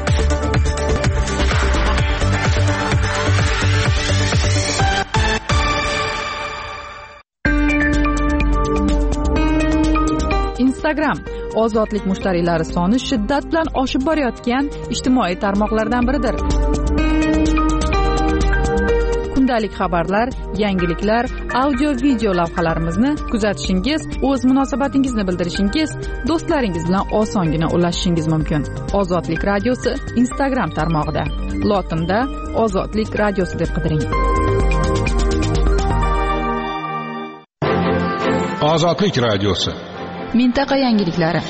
Instagram ozodlik mushtariylari soni shiddat bilan oshib borayotgan ijtimoiy tarmoqlardan biridir. Kundalik xabarlar, yangiliklar, audio-video lavhalarimizni kuzatishingiz, o'z munosabatingizni bildirishingiz, do'stlaringiz bilan osongina ulashishingiz mumkin. Ozodlik radiosi Instagram tarmog'ida. Lotinda ozodlik radiosi deb qidiring. Ozodlik radiosi. Mintaqa yangiliklari.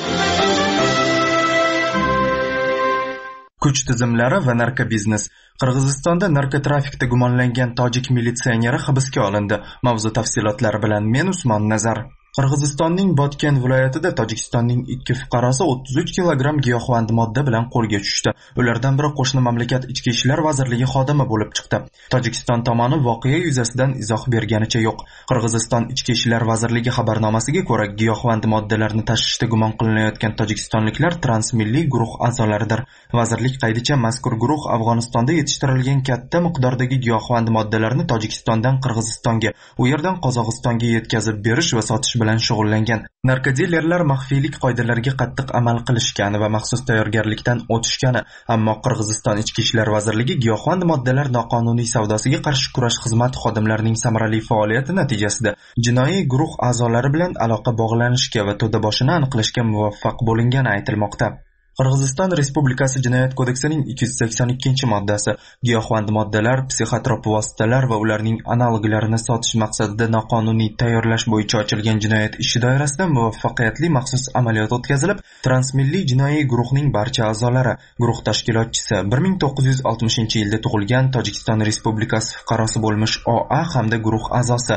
Kuch tizimlari va narkobiznes. Qirg'izistonda narkotrafikda gumonlangan tojik militsioneri hibsga olindi. Mavzu tafsilotlari bilan men Usmon Nazar. Qirg'izistonning Botken viloyatida Tojikistonning 2 fuqarosi 33 kilogramm giyohvand modda bilan qo'lga tushdi. Ulardan biri qo'shni mamlakat ichki ishlar vazirligi xodimi bo'lib chiqdi. Tojikiston tomoni voqea yuzasidan izoh berganicha yo'q. Qirg'iziston ichki ishlar vazirligi xabarnomasiga ko'ra, giyohvand moddalarni tashishda gumon qilinayotgan tojikistonliklar transmilliy guruh a'zolaridir. Vazirlik qaydicha mazkur guruh Afg'onistonda yetishtirilgan katta miqdordagi giyohvand moddalarni Tojikistondan Qirg'izistonga, u yerdan Qozog'istonga yetkazib berish va sotish bilan shug'ullangan. Narkodilerlar maxfiylik qoidalariga qattiq amal qilishgani va maxsus tayyorgarlikdan o'tishgani, ammo Qirg'iziston ichki ishlar vazirligi giyohvand moddalar noqonuniy savdosiga qarshi kurash xizmati xodimlarining samarali faoliyati natijasida jinoiy guruh a'zolari bilan aloqa bog'lanishga va to'daboshini aniqlashga muvaffaq bo'lingani aytilmoqda. Qirg'iziston Respublikasi Jinoyat kodeksining 282-moddasi giyohvand moddalar, psixotrop vositalar va ularning analoglarini sotish maqsadida noqonuniy tayyorlash bo'yicha ochilgan jinoyat ishi doirasida muvaffaqiyatli maxsus amaliyot o'tkazilib, transmilliy jinoiy guruhning barcha a'zolari, guruh tashkilotchisi 1960-yilda tug'ilgan Tojikiston Respublikasi fuqarosi bo'lmish OA hamda guruh a'zosi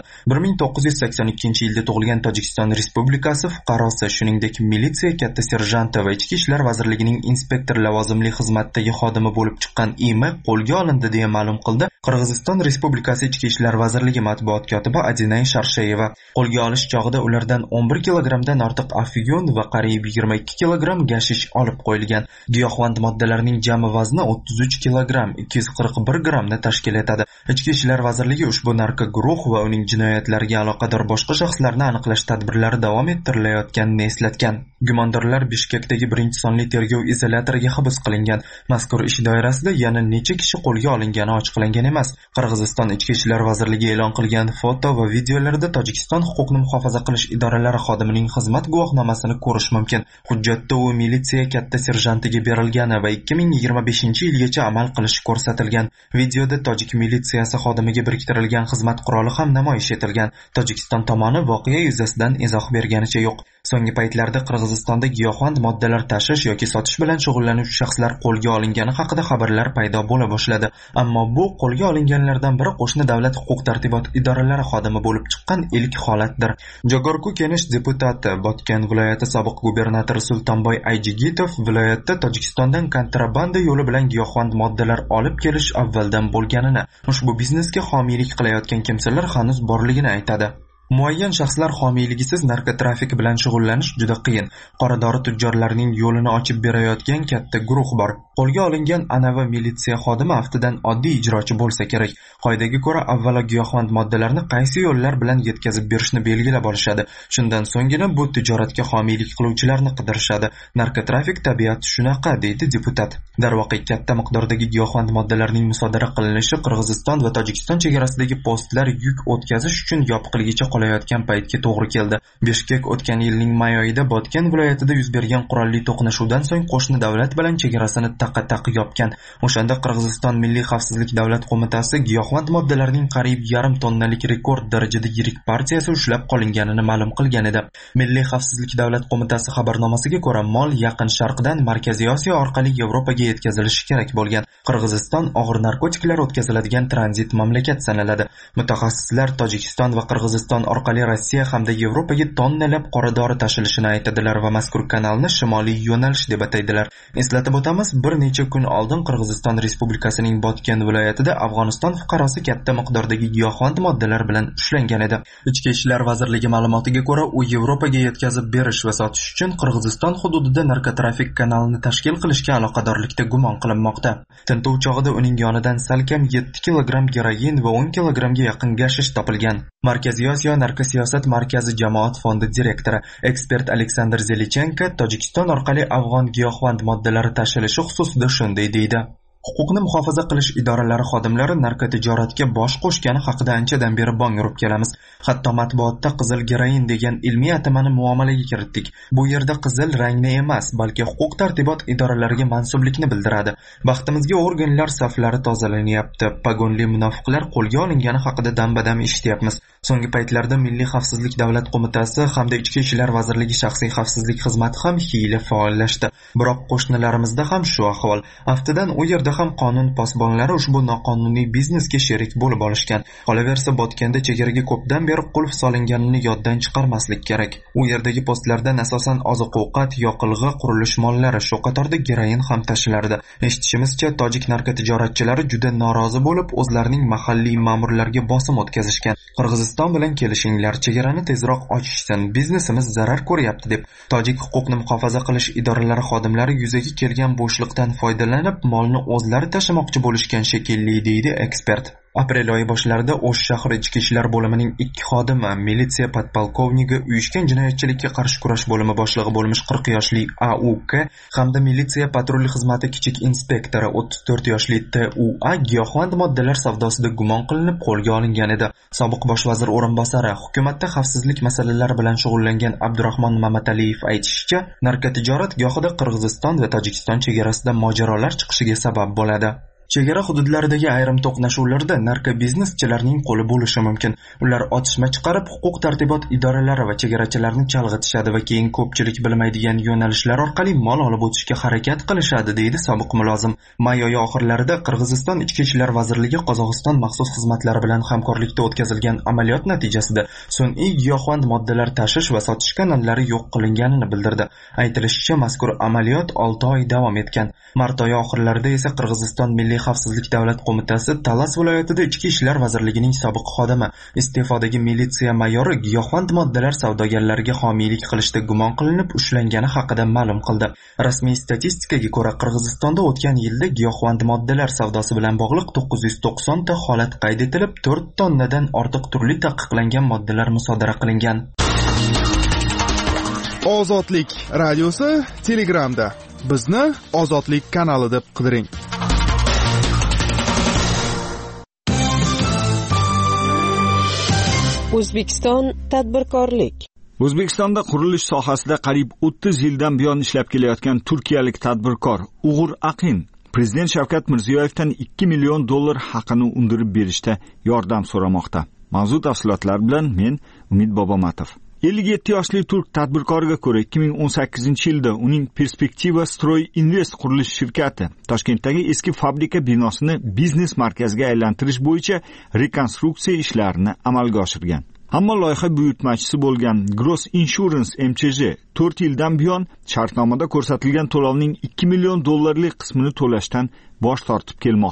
1982-yilda tug'ilgan Tojikiston Respublikasi fuqarosi, shuningdek militsiya katta serjanti va ichki ishlar vazirligining inspektor lavozimli xizmatdagi xodimi bo'lib chiqqan IM qo'lga olindi deya ma'lum qildi Qirg'iziston Respublikasi Ichki ishlar vazirligi matbuot kotibi Adinay Sharshayeva. Qo'lga olish chog'ida ulardan 11 kilogramdan ortiq afyun va qariyb 22 kilogramm gashish olib qo'yilgan. Giyohvand moddalarning jami vazni 33 kilogramm 241 grammni tashkil etadi. Ichki ishlar vazirligi ushbu narko guruh va uning jinoyatlariga aloqador boshqa shaxslarni aniqlash tadbirlari davom ettirilayotganini eslatgan. Gumondorlar Bishkekdagi birinchi sonli tergov izolyatoriga hibs qilingan. Mazkur ish doirasida yana necha kishi qo'lga olingani ochiqlangan emas. Qirg'iziston Ichki ishlar vazirligi e'lon qilgan foto va videolarda Tojikiston huquqni muhofaza qilish idoralari xodimining xizmat guvohnomasini ko'rish mumkin. Hujjatda u militsiya katta serjantiga berilgani va 2025-yilgacha amal qilishi ko'rsatilgan. Videoda tojik militsiyasi xodimiga biriktirilgan xizmat quroli ham namoyish etilgan. Tojikiston tomoni voqea yuzasidan izoh berganicha yo'q. So'nggi paytlarda Qirg'izistonda giyohvand moddalar tashish yoki sotish bilan shug'ullanuvchi shaxslar qo'lga olingani haqida xabarlar paydo bo'la boshladi. Ammo bu qo'lga olinganlardan biri qo'shni davlat huquq-tartibot idoralari xodimi bo'lib chiqqan ilk holatdir. Jogorku Kenish deputati, Botken viloyati sobiq gubernatori Sultonboy Ayjigitov viloyatda Tojikistondan kontrabanda yo'li bilan giyohvand moddalar olib kelish avvaldan bo'lganini, ushbu biznesga homiylik qilayotgan kimsalar hanuz borligini aytadi. Muayyan shaxslar homiyligisiz narkotrafik bilan shug'ullanish juda qiyin. Qoradori tujjorlarining yo'lini ochib berayotgan katta guruh bor. Qo'lga olingan anavi militsiya xodimi aftidan oddiy ijrochi bo'lsa kerak. Qoidaga ko'ra avvalo giyohvand moddalarni qaysi yo'llar bilan yetkazib berishni belgilab olishadi. Shundan so'nggina bu tijoratga homiylik qiluvchilarni qidirishadi. Narkotrafik tabiati shunaqa, deydi deputat. Darvoqe katta miqdordagi giyohvand moddalarning musodara qilinishi Qirg'iziston va Tojikiston chegarasidagi postlar yuk o'tkazish uchun yopiqligicha qolayotgan paytga to'g'ri keldi. Bishkek o'tgan yilning may oyida Botken viloyatida yuz bergan qurolli to'qnashuvdan so'ng qo'shni davlat bilan chegarasini taqa-taq yopgan. O'shanda Qirg'iziston Milliy xavfsizlik davlat qo'mitasi giyohvand moddalarning qariyb yarim tonnalik rekord darajada yirik partiyasi ushlab qolinganini ma'lum qilgan edi. Milliy xavfsizlik davlat qo'mitasi xabarnomasiga ko'ra, mol Yaqin Sharqdan Markaziy Osiyo orqali Yevropaga yetkazilishi kerak bo'lgan. Qirg'iziston og'ir narkotiklar o'tkaziladigan tranzit mamlakat sanaladi. Mutaxassislar Tojikiston va Qirg'iziston orqali Rossiya hamda Yevropaga tonnalab qoradori tashilishini aytadilar va mazkur kanalni shimoliy yo'nalish deb ataydilar. Eslatib o'tamiz, bir necha kun oldin Qirg'iziston Respublikasining Botken viloyatida Afg'oniston fuqarosi katta miqdordagi giyohvand moddalar bilan ushlangan edi. Ichki ishlar vazirligi ma'lumotiga ko'ra, u Yevropaga yetkazib berish va sotish uchun Qirg'iziston hududida narkotrafik kanalini tashkil qilishga aloqadorlikda gumon qilinmoqda. Tintuv chog'ida uning yonidan salkam 7 kilogramm geroin va 10 kilogrammga yaqin gashish topilgan. Markaziy Osiyo narkosiyosat markazi jamoat fondi direktori, ekspert Aleksandr Zelichenko Tojikiston orqali afg'on giyohvand moddalari tashilishi xususida shunday deydi. Huquqni muhofaza qilish idoralari xodimlari narkotijoratga bosh qo'shgani haqida anchadan beri bong urib kelamiz. Hatto matbuotda qizil geroin degan ilmiy atamani muomalaga kiritdik. Bu yerda qizil rangni emas, balki huquq tartibot idoralariga mansublikni bildiradi. Baxtimizga organlar saflari tozalanyapti. Pagonli munofiqlar qo'lga olingani haqida dam-badam eshityapmiz. So'nggi paytlarda Milliy xavfsizlik davlat qo'mitasi hamda Ichki ishlar vazirligi shaxsiy xavfsizlik xizmati ham hiyla faollashdi. Biroq qo'shnilarimizda ham shu ahvol. Aftidan u yerda ham qonun posbonlari ushbu noqonuniy biznesga sherik bo'lib olishgan. Qolaversa, Botganda chegaraga ko'pdan beri qulf solinganini yoddan chiqarmaslik kerak. U yerdagi postlardan asosan oziq-ovqat, yoqilg'i, qurilish mollari, shu qatorda geroin ham tashilardi. Eshitishimizcha, tojik narkotijoratchilari juda norozi bo'lib, o'zlarining mahalliy ma'murlarga bosim o'tkazishgan. Qirg'iziston bilan kelishinglar, chegarani tezroq ochishsin, biznesimiz zarar ko'ryapti deb tojik huquqni muhofaza qilish idoralari xodimlari yuzaga kelgan bo'shliqdan foydalanib, molni o'zlari tashamoqchi bo'lishgan shekilli, deydi ekspert. Aprel oyi boshlarida O'sh shahri ichki ishlar bo'limining 2 xodimi, militsiya podpolkovnigi, uyushgan jinoyatchilikka qarshi kurash bo'limi boshlig'i bo'lmish 40 yoshli AUK hamda militsiya patrul xizmati kichik inspektori 34 yoshli TUA giyohvand moddalar savdosida gumon qilinib qo'lga olingan edi. Sobiq bosh vazir o'rinbosari, hukumatda xavfsizlik masalalari bilan shug'ullangan Abdurahmon Mamataliyev aytishicha, narkotijorat gohida Qirg'iziston va Tojikiston chegarasida mojarolar chiqishiga sabab bo'ladi. Chegara hududlaridagi ayrim to'qnashuvlarda narkobizneschilarning qo'li bo'lishi mumkin. Ular otishma chiqarib, huquq tartibot idoralari va chegarachilarni chalg'itishadi va keyin ko'pchilik bilmaydigan yo'nalishlar orqali mol olib o'tishga harakat qilishadi, deydi sobiq mulozim. May oyi oxirlarida Qirg'iziston Ichki ishlar vazirligi Qozog'iston maxsus xizmatlari bilan hamkorlikda o'tkazilgan amaliyot natijasida sun'iy giyohvand moddalar tashish va sotish kanallari yo'q qilinganini bildirdi. Aytilishicha, mazkur amaliyot 6 oy davom etgan. Mart oyi oxirlarida esa Qirg'iziston Milliy xavfsizlik davlat qo'mitasi Talas viloyatida Ichki ishlar vazirligining sobiq xodimi, iste'fodagi militsiya mayori giyohvand moddalar savdogarlariga homiylik qilishda gumon qilinib ushlangani haqida ma'lum qildi. Rasmiy statistikaga ko'ra, Qirg'izistonda o'tgan yilda giyohvand moddalar savdosi bilan bog'liq 990 ta holat qayd etilib, 4 tonnadan ortiq turli taqiqlangan moddalar musodara qilingan. Ozodlik radiosi Telegramda. Bizni Ozodlik kanali deb qidiring. O'zbekiston tadbirkorlik. O'zbekistonda qurilish sohasida qariyb 30 yildan buyon ishlab kelayotgan turkiyalik tadbirkor Uğur Aqin Prezident Shavkat Mirziyoyevdan $2 million haqini undirib berishda yordam so'ramoqda. Mavzu tafsilotlar bilan men Umid Bobomatov. 57 yoshli turk tadbirkoriga ko'ra 2018-yilda uning Perspektiva Stroy Invest qurilish shirkati Toshkentdagi eski fabrika binosini biznes markaziga aylantirish bo'yicha rekonstruksiya ishlarini amalga oshirgan. Ammo loyiha buyurtmachisi bo'lgan Gross Insurance MCJ 4 yildan buyon shartnomada ko'rsatilgan to'lovning $2 million qismini to'lashdan bosh tortib kelmoqda.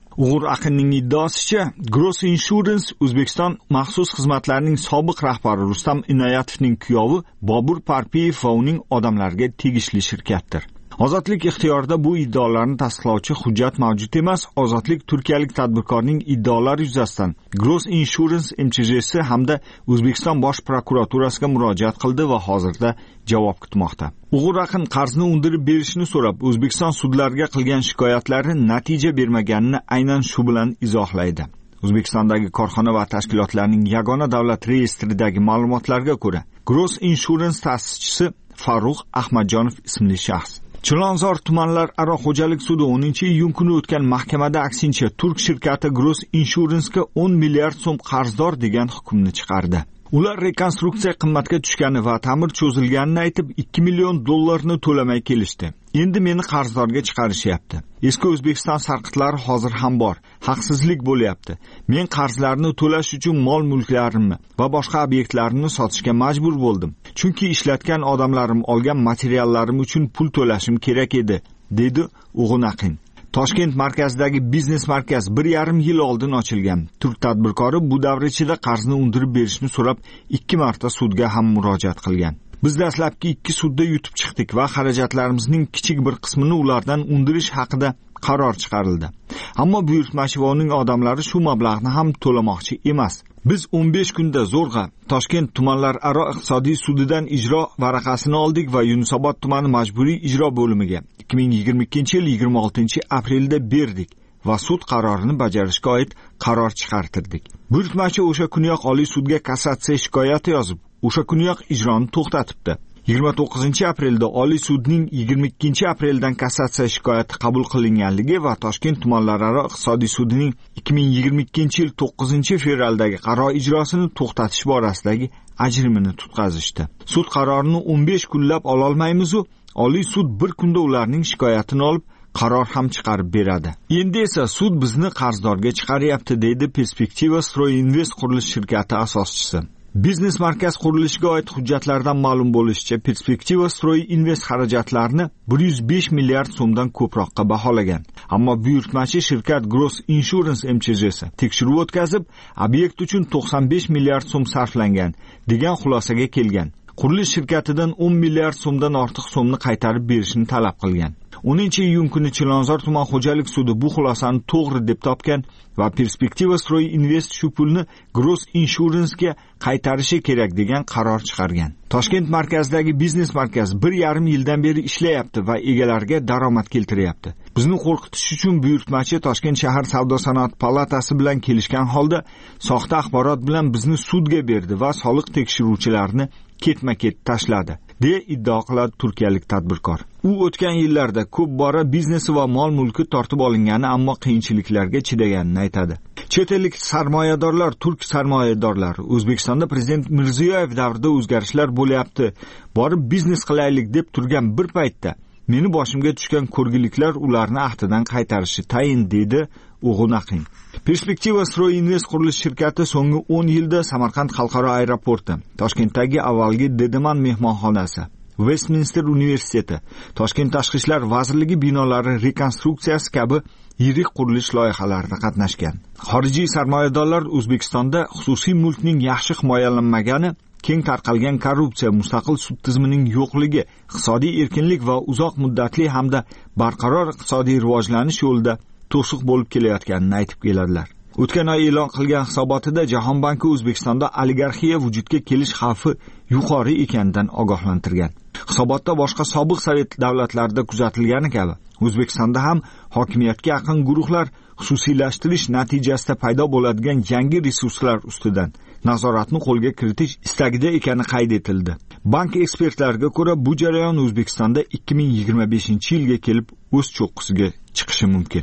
Uğur Aqinning iddaosicha, Gross Insurance O'zbekiston maxsus xizmatlarining sobiq rahbari Rustam Inoyatovning kuyovi Bobur Parpiyev va uning odamlariga tegishli shirkatdir. Ozodlik ixtiyorida bu iddaolarni tasdiqlovchi hujjat mavjud emas. Ozodlik turkiyalik tadbirkorning iddaolari yuzasidan Gross Insurance MCJsi hamda O'zbekiston Bosh prokuraturasiga murojaat qildi va hozirda javob kutmoqda. Uğur Aqin qarzni undirib berishni so'rab, O'zbekiston sudlariga qilgan shikoyatlari natija bermaganini aynan shu bilan izohlaydi. O'zbekistondagi korxona va tashkilotlarning yagona davlat reyestridagi ma'lumotlarga ko'ra, Gross Insurance ta'sischisi Farruh Ahmadjonov ismli shaxs Chilonzor tumanlararo xo'jalik sudi 10-iyun kuni o'tgan mahkamada aksincha turk shirkati Gross Insurance'ga 10 milliard so'm qarzdor degan hukmni chiqardi. Ular rekonstruksiya qimmatga tushgani va ta'mir cho'zilganini aytib, 2 million dollarni to'lamay kelishdi. Endi meni qarzdorga chiqarishyapti. Eski O'zbekiston sarqitlari hozir ham bor. Haqsizlik bo'lyapti. Men qarzlarni to'lash uchun mol-mulklarimni va boshqa obyektlarimni sotishga majbur bo'ldim. Chunki ishlatgan odamlarim olgan materiallarim uchun pul to'lashim kerak edi, dedi Uğur Aqin. Toshkent markazidagi biznes markaz 1,5 yil oldin ochilgan. Turk tadbirkori bu davr ichida qarzni undirib berishni so'rab 2 marta sudga ham murojaat qilgan. Biz dastlabki 2 sudda yutib chiqdik va xarajatlarimizning kichik bir qismini ulardan undirish haqida qaror chiqarildi. Ammo buyurtmachi va uning odamlari shu mablag'ni ham to'lamoqchi emas. Biz 15 kunda zo'rg'a Toshkent tumanlararo iqtisodiy sudidan ijro varaqasini oldik va Yunusobod tumani majburiy ijro bo'limiga 2022-yil 26-aprelda berdik va sud qarorini bajarishga oid qaror chiqartirdik. Buyurtmachi o'sha kuniyoq Oliy sudga kassatsiya shikoyati yozib, o'sha kuniyoq ijroni to'xtatibdi. 29-aprelda Oliy sudning 22-apreldan kassatsiya shikoyati qabul qilinganligi va Toshkent tumanlararo iqtisodiy sudining 2022-yil 9-fevraldagi qaror ijrosini to'xtatish borasidagi ajrimini tutqazishdi. Sud qarorini 15 kunlab ola olmaymiz-u, Oliy sud bir kunda ularning shikoyatini olib qaror ham chiqarib beradi. Endi esa sud bizni qarzdorga chiqaryapti, deydi Perspektiva Stroy Invest qurilish shirkati asoschisi. Biznes markaz qurilishiga oid hujjatlardan ma'lum bo'lishicha, Perspektiva Stroy Invest xarajatlarini 105 milliard so'mdan ko'proqqa baholagan. Ammo buyurtmachi shirkat Gross Insurance MCJsi tekshiruv o'tkazib, obyekt uchun 95 milliard so'm sarflangan degan xulosaga kelgan. Qurilish shirkatidan 10 milliard so'mdan ortiq so'mni qaytarib berishni talab qilgan. 10-iyun kuni Chilonzor tuman xo'jalik sudi bu xulosani to'g'ri deb topgan va Perspektiva Stroy Invest shu pulni Gross Insurance'ga qaytarishi kerak degan qaror chiqargan. Toshkent markazidagi biznes markaz 1,5 yildan beri ishlayapti va egalariga daromad keltiryapti. Bizni qo'rqitish uchun buyurtmachi Toshkent shahar savdo-sanoat palatasi bilan kelishgan holda soxta axborot bilan bizni sudga berdi va soliq tekshiruvchilarini ketma-ket tashladi, deya iddao qiladi turkiyalik tadbirkor. U o'tgan yillarda ko'p bora biznesi va mol-mulki tortib olingani, ammo qiyinchiliklarga chidaganini aytadi. Chet ellik sarmoyadorlar, turk sarmoyadorlari O'zbekistonda prezident Mirziyoyev davrida o'zgarishlar bo'lyapti, borib biznes qilaylik deb turgan bir paytda meni boshimga tushgan ko'rgiliklar ularni ahdidan qaytarishi tayin, dedi Uğur Aqin. Perspektiva Stroy Invest qurilish shirkati so'nggi 10 yilda Samarqand xalqaro aeroporti, Toshkentdagi avvalgi Dedeman mehmonxonasi, Westminster universiteti, Toshkent tashqi ishlar vazirligi binolari rekonstruksiyasi kabi yirik qurilish loyihalarida qatnashgan. Xorijiy sarmoyadorlar O'zbekistonda xususiy mulkning yaxshi himoyalanmagani, keng tarqalgan korrupsiya, mustaqil sud tizimining yo'qligi, iqtisodiy erkinlik va uzoq muddatli hamda barqaror iqtisodiy rivojlanish yo'lida to'siq bo'lib kelayotganini aytib keladilar. O'tgan oy e'lon qilgan hisobotida Jahon banki O'zbekistonda oligarxiya vujudga kelish xavfi yuqori ekanidan ogohlantirgan. Hisobotda boshqa sobiq sovet davlatlarida kuzatilgani kabi O'zbekistonda ham hokimiyatga yaqin guruhlar xususiylashtirish natijasida paydo bo'ladigan yangi resurslar ustidan nazoratni qo'lga kiritish istagida ekani qayd etildi. Bank ekspertlariga ko'ra, bu jarayon O'zbekistonda 2025-yilga kelib o'z cho'qqisiga chiqishi mumkin.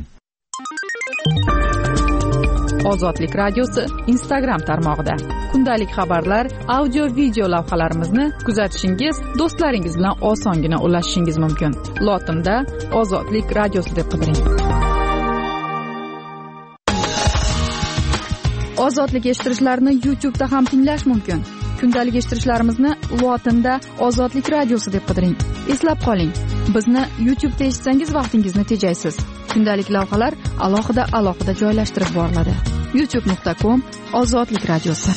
Ozodlik radiosi Instagram tarmog'ida kundalik xabarlar, audio video lavhalarimizni kuzatishingiz, do'stlaringiz bilan osongina ulashishingiz mumkin. Lotinda Ozodlik radiosi deb qidiring. Ozodlik eshittirishlarni YouTube'da ham tinglash mumkin. Kundalik eshittirishlarimizni lotinda Ozodlik radiosi deb qidiring. Eslab qoling, bizni YouTube'da eshitsangiz vaqtingizni tejaysiz. kundalik lavhalar alohida joylashtirib boriladi. youtube.com/ozodlik radiosi.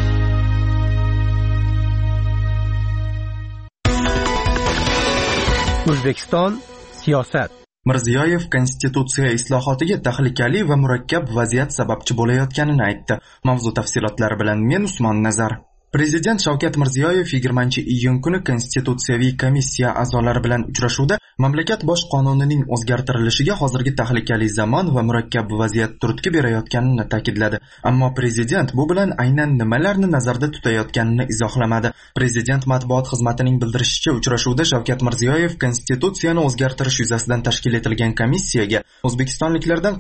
O'zbekiston siyosat. Mirziyoyev konstitutsiya islohotiga tahlikali va murakkab vaziyat sababchi bo'layotganini aytdi. Mavzu tafsilotlari bilan men Usmon Nazar. Prezident Shavkat Mirziyoyev 20-iyun kuni Konstitutsiyaviy komissiya a'zolari bilan uchrashuvda mamlakat bosh qonunining o'zgartirilishiga hozirgi tahlikali zamon va murakkab vaziyat turtki berayotganini ta'kidladi. Ammo prezident bu bilan aynan nimalarni nazarda tutayotganini izohlamadi. Prezident matbuot xizmatining bildirishicha, uchrashuvda Shavkat Mirziyoyev konstitutsiyani o'zgartirish yuzasidan tashkil etilgan komissiyaga o'zbekistonliklardan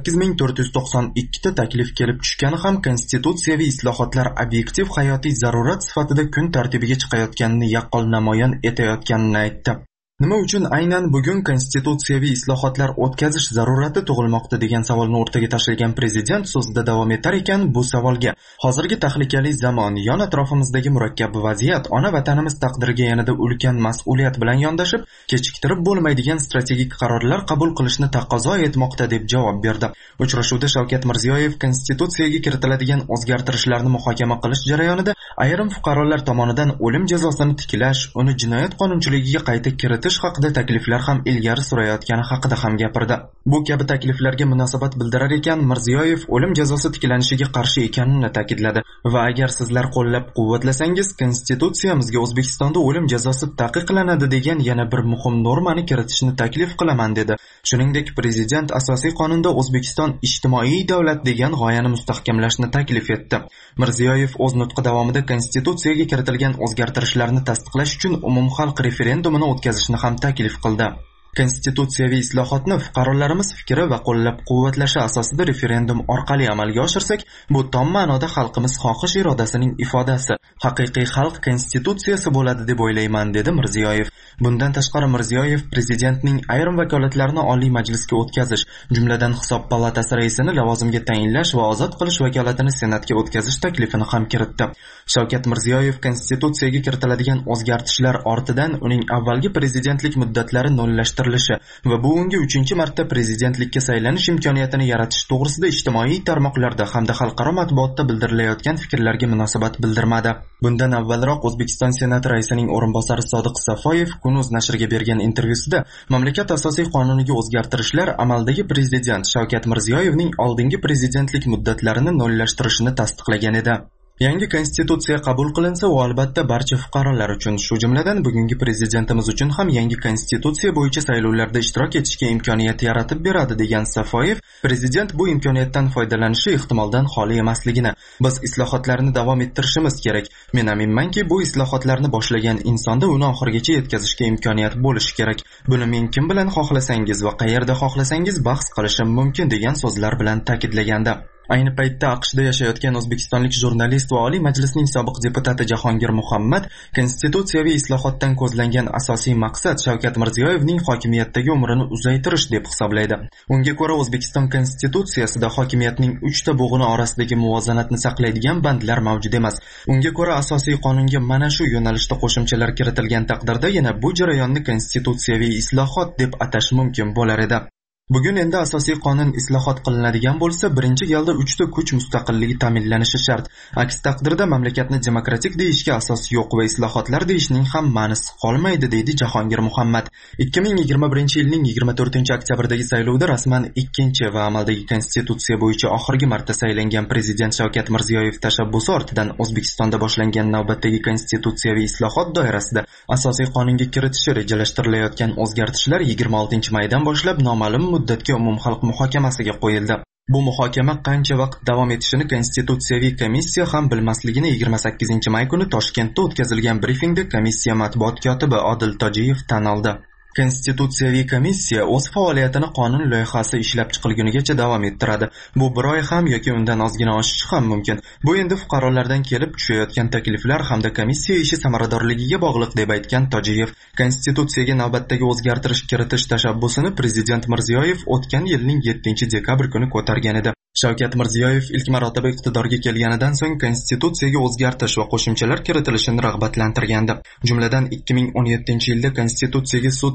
48492 ta taklif kelib tushgani ham konstitutsiyaviy islohotlar obyektiv hayotiy zarurat sifatida kun tartibiga chiqayotganini yaqqol namoyon etayotganini aytdi. Nima uchun aynan bugun konstitutsiyaviy islohotlar o'tkazish zarurati tug'ilmoqda degan savolni o'rtaga tashlagan prezident so'zida davom etar ekan, bu savolga hozirgi tahlikali zamon, yon atrofimizdagi murakkab vaziyat, ona vatanimiz taqdiriga yanada ulkan mas'uliyat bilan yondashib, kechiktirib bo'lmaydigan strategik qarorlar qabul qilishni taqozo etmoqda deb javob berdi. Uchrashuvda Shavkat Mirziyoyev konstitutsiyaga kiritiladigan o'zgartirishlarni muhokama qilish jarayonida ayrim fuqarolar tomonidan o'lim jazosini tiklash, uni jinoyat qonunchiligiga qayta kiritish haqida takliflar ham ilgari surayotgani haqida ham gapirdi. Bu kabi takliflarga munosabat bildirar ekan, Mirziyoyev o'lim jazosi tiklanishiga qarshi ekanini ta'kidladi va agar sizlar qo'llab-quvvatlasangiz, konstitutsiyamizga O'zbekistonda o'lim jazosi taqiqlanadi degan yana bir muhim normani kiritishni taklif qilaman dedi. Shuningdek, prezident asosiy qonunda O'zbekiston ijtimoiy davlat degan g'oyani mustahkamlashni taklif etdi. Mirziyoyev o'z nutqi davomida konstitutsiyaga kiritilgan o'zgartirishlarni tasdiqlash uchun umumxalq referendumini o'tkazishni ham taklif qildi. Konstitutsiyaviy islohotni fuqarolarimiz fikri va qo'llab-quvvatlashi asosida referendum orqali amalga oshirsak, bu tom ma'noda xalqimiz xohish irodasining ifodasi, haqiqiy xalq konstitutsiyasi bo'ladi deb o'ylayman, dedi Mirziyoyev. Bundan tashqari Mirziyoyev prezidentning ayrim vakolatlarini Oliy Majlisga o'tkazish, jumladan Hisob palatasi raisini lavozimga tayinlash va ozod qilish vakolatini Senatga o'tkazish taklifini ham kiritdi. Shavkat Mirziyoyev konstitutsiyaga kiritiladigan o'zgartishlar ortidan uning avvalgi prezidentlik muddatlari nollashtirilishi va bu unga 3-marta prezidentlikka saylanish imkoniyatini yaratish to'g'risida ijtimoiy tarmoqlarda hamda xalqaro matbuotda bildirilayotgan fikrlarga munosabat bildirmadi. Bundan avvalroq O'zbekiston Senati raisining o'rinbosari Sodiq Safoyev Kunuz nashriga bergan intervyusida mamlakat asosiy qonuniga o'zgartirishlar amaldagi prezident Shavkat Mirziyoyevning oldingi prezidentlik muddatlarini nollashtirishini tasdiqlagan edi. Yangi konstitutsiya qabul qilinsa, u albatta barcha fuqarolar uchun, shu jumladan bugungi prezidentimiz uchun ham yangi konstitutsiya bo'yicha saylovlarda ishtirok etishga imkoniyat yaratib beradi degan Safoyev, prezident bu imkoniyatdan foydalanishi ehtimoldan xoli emasligini, biz islohotlarni davom ettirishimiz kerak. Men aminmanki, bu islohotlarni boshlagan insonda uni oxirigacha yetkazishga imkoniyat bo'lishi kerak. Buni men kim bilan xohlasangiz va qayerda xohlasangiz bahs qilishim mumkin degan so'zlar bilan ta'kidlagandi. Ayni paytda AQShda yashayotgan o'zbekistonlik jurnalist va Oliy Majlisning sobiq deputati Jahongir Muhammad konstitutsiyaviy islohotdan ko'zlangan asosiy maqsad Shavkat Mirziyoyevning hokimiyatdagi umrini uzaytirish deb hisoblaydi. Unga ko'ra, O'zbekiston konstitutsiyasida hokimiyatning 3 ta bo'g'ini orasidagi muvozanatni saqlaydigan bandlar mavjud emas. Unga ko'ra, asosiy qonunga mana shu yo'nalishda qo'shimchalar kiritilgan taqdirda yana bu jarayonni konstitutsiyaviy islohot deb atash mumkin bo'lar edi. Bugun endi asosiy qonun islohot qilinadigan bo'lsa, birinchi galda 3 ta kuch mustaqilligi ta'minlanishi shart. Aks taqdirda mamlakatni demokratik deyishga asos yo'q va islohotlar deyishning ham ma'nosi qolmaydi, deydi Jahongir Muhammad. 2021-yilning 24-oktyabrdagi saylovda rasman 2-chi va amaldagi konstitutsiya bo'yicha oxirgi marta saylangan prezident Shavkat Mirziyoyev tashabbusi ortidan O'zbekistonda boshlangan navbatdagi konstitutsiyaviy islohot doirasida asosiy qonunga kiritishi rejalashtirilayotgan o'zgartishlar 26-maydan boshlab noma'lum muddatga umumxalq muhokamasiga qo'yildi. Bu muhokama qancha vaqt davom etishini konstitutsiyaviy komissiya ham bilmasligini 28-may kuni Toshkentda o'tkazilgan brifingda komissiya matbuot kotibi Odil Tojiyev tan oldi. Konstitutsiyaviy komissiya o'z faoliyatini qonun loyihasi ishlab chiqilgunigacha davom ettiradi. Bu bir oy ham yoki undan ozgina oshishi ham mumkin. Bu endi fuqarolardan kelib tushayotgan takliflar hamda komissiya ishi samaradorligiga bog'liq deb aytgan Tojiyev. Konstitutsiyaga navbatdagi o'zgartirish kiritish tashabbusini prezident Mirziyoyev o'tgan yilning 7-dekabr kuni ko'targan edi. Shavkat Mirziyoyev ilk marotaba iqtidorga kelganidan so'ng konstitutsiyaga o'zgartirish va qo'shimchalar kiritilishini rag'batlantirgandi. Jumladan 2017-yilda konstitutsiyaga sud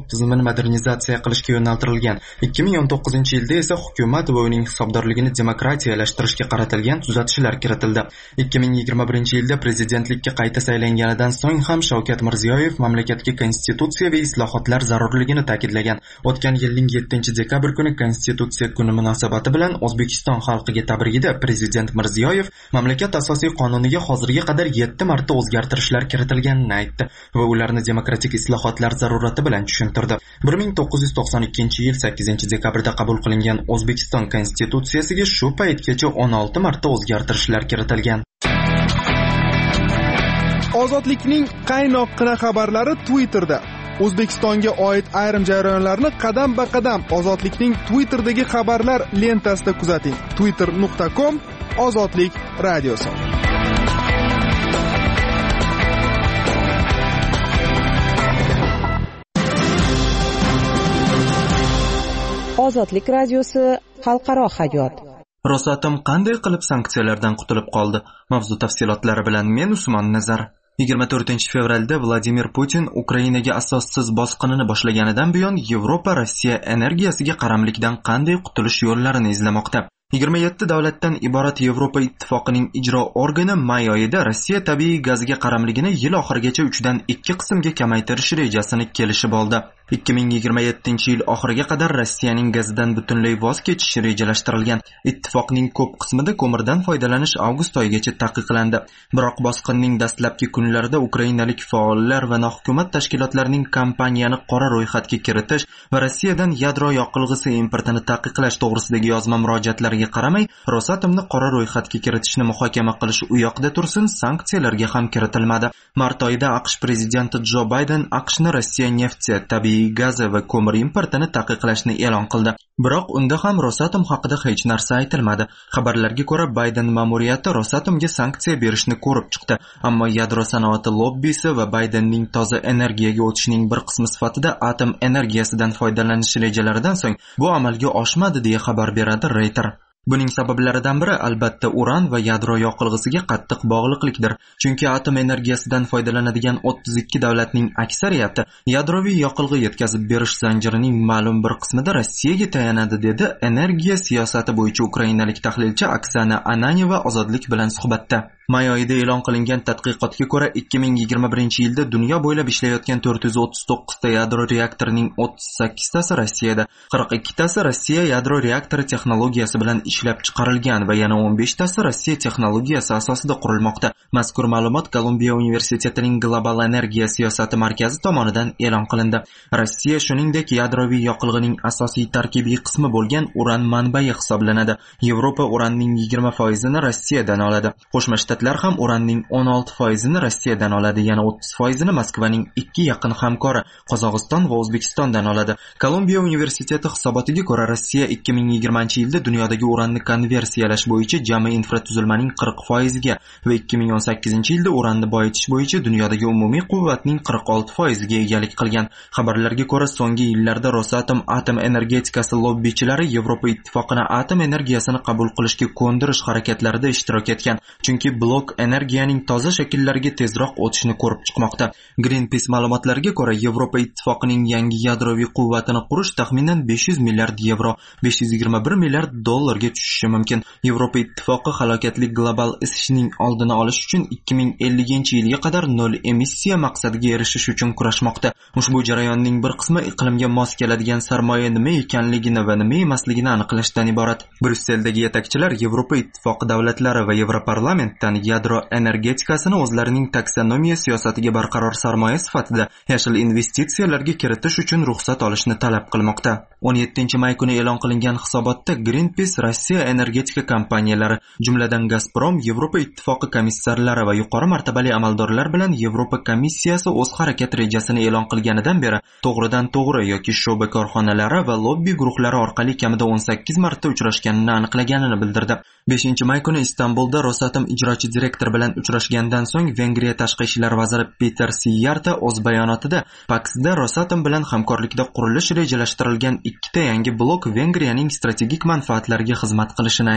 tizimini modernizatsiya qilishga yo'naltirilgan. 2019-yilda esa hukumat va uning hisobdorligini demokratiyalashtirishga qaratilgan tuzatishlar kiritildi. 2021-yilda prezidentlikka qayta saylanganidan so'ng ham Shavkat Mirziyoyev mamlakatga konstitutsiyaviy islohotlar zarurligini ta'kidlagan. O'tgan yilning 7-dekabr kuni Konstitutsiya kuni munosabati bilan O'zbekiston xalqiga tabrigida Prezident Mirziyoyev mamlakat asosiy qonuniga hozirga qadar 7 marta o'zgartirishlar kiritilganini aytdi va ularni demokratik islohotlar zarurati bilan tushuntirdi. 1992-yil 8-dekabrda qabul qilingan O'zbekiston Konstitutsiyasiga shu paytgacha 16 marta o'zgartirishlar kiritilgan. Ozodlikning qaynoqqina xabarlari Twitterda. O'zbekistonga oid ayrim jarayonlarni qadam-ba-qadam Ozodlikning Twitterdagi xabarlar lentasida kuzating. twitter.com Ozodlik radiosi. Ozodlik radiosi xalqaro hayot. Rosatom qanday qilib sanksiyalardan qutulib qoldi? Mavzu tafsilotlari bilan men Usmon Nazar. 24-fevralda Vladimir Putin Ukrainaga asossiz bosqinini boshlaganidan buyon Yevropa Rossiya energiyasiga qaramlikdan qanday qutulish yo'llarini izlamoqda. 27 davlatdan iborat Yevropa ittifoqining ijro organi may oyida Rossiya tabiiy gaziga qaramligini yil oxirigacha 3 dan 2 qismga kamaytirish rejasini kelishib oldi. 2027-yil oxiriga qadar Rossiyaning gazidan butunlay voz kechish rejalashtirilgan. Ittifoqning ko'p qismida ko'mirdan foydalanish avgust oyigacha taqiqlandi. Biroq bosqinning dastlabki kunlarida ukrainalik faollar va nohukumat tashkilotlarining kompaniyani qora ro'yxatga kiritish va Rossiyadan yadro yoqilg'isi importini taqiqlash to'g'risidagi yozma murojaatlariga qaramay, Rosatomni qora ro'yxatga kiritishni muhokama qilish u yoqda tursin, sanksiyalarga ham kiritilmadi. Mart oyida AQSh prezidenti Jo Bayden AQShni Rossiya nefti, tabiiy gazi va ko'mir importini taqiqlashni e'lon qildi. Biroq unda ham Rosatom haqida hech narsa aytilmadi. Xabarlarga ko'ra, Bayden ma'muriyati Rosatomga sanksiya berishni ko'rib chiqdi, ammo yadro sanoati lobbisi va Baydenning toza energiyaga o'tishning bir qismi sifatida atom energiyasidan foydalanish rejalaridan so'ng bu amalga oshmadi deya xabar beradi Reuters. Buning sabablaridan biri albatta uran va yadro yoqilg'isiga qattiq bog'liqlikdir. Chunki atom energiyasidan foydalanadigan 32 davlatning aksariyati yadroviy yoqilg'i yetkazib berish zanjirining ma'lum bir qismida Rossiyaga tayanadi, dedi energiya siyosati bo'yicha ukrainalik tahlilchi Oksana Ananyeva Ozodlik bilan suhbatda. May oyida e'lon qilingan tadqiqotga ko'ra 2021-yilda dunyo bo'ylab ishlayotgan 439 ta yadro reaktorining 38 tasi Rossiyada, 42 tasi Rossiya yadro reaktori texnologiyasi bilan ishlab chiqarilgan va yana 15 tasi Rossiya texnologiyasi asosida qurilmoqda. Mazkur ma'lumot Kolumbiya universitetining Global energiya siyosati markazi tomonidan e'lon qilindi. Rossiya shuningdek yadroviy yoqilg'ining asosiy tarkibiy qismi bo'lgan uran manbai hisoblanadi. Yevropa uranning 20% ni Rossiyadan oladi. Qo'shma Shtatlar ham uranning 16% ni Rossiyadan oladi, yana 30% ni Moskvaning 2 yaqin hamkori Qozog'iston va O'zbekistondan oladi. Kolumbiya universiteti hisobotiga ko'ra, Rossiya 2020-yilda dunyodagi uranni konversiyalash bo'yicha jami infratuzilmaning 40% ga va 2018-yilda uranni boyitish bo'yicha dunyodagi umumiy quvvatning 46% ga egalik qilgan. Xabarlarga ko'ra, so'nggi yillarda Rosatom atom energetikasi lobbichilari Yevropa ittifoqini atom energiyasini qabul qilishga ko'ndirish harakatlarida ishtirok etgan, chunki blok energiyaning toza shakllariga tezroq o'tishni ko'rib chiqmoqda. Greenpeace ma'lumotlariga ko'ra, Yevropa ittifoqining yangi yadroviy quvvatini qurish taxminan 500 milliard yevro, 521 milliard dollarga tushishi mumkin. Yevropa ittifoqi halokatli global isishning oldini olish uchun 2050-yilga qadar nol emissiya maqsadiga erishish uchun kurashmoqda. Ushbu jarayonning bir qismi iqlimga mos keladigan sarmoya nima ekanligini va nima emasligini aniqlashdan iborat. Brusseldagi yetakchilar Yevropa ittifoqi davlatlari va Yevroparlamentdan yadro energetikasini o'zlarining taksonomiya siyosatiga barqaror sarmoya sifatida yashil investitsiyalarga kiritish uchun ruxsat olishni talab qilmoqda. 17-may kuni e'lon qilingan hisobotda Greenpeace Rossiya energetika kompaniyalari, jumladan Gazprom, Yevropa ittifoqi komissarlari va yuqori martabali amaldorlar bilan Yevropa komissiyasi o'z harakat rejasini e'lon qilganidan beri to'g'ridan-to'g'ri yoki sho'ba korxonalari va lobbi guruhlari orqali kamida 18 marta uchrashganini aniqlaganini bildirdi. 5-may kuni Istanbulda Rosatom ijrochi direktor bilan uchrashgandan so'ng Vengriya tashqi ishlar vaziri Peter Siyarta o'z bayonotida Paksda Rosatom bilan hamkorlikda qurilish rejalashtirilgan 2 ta yangi blok Vengriyaning strategik manfaatlariga xizmat qilishini aytdi.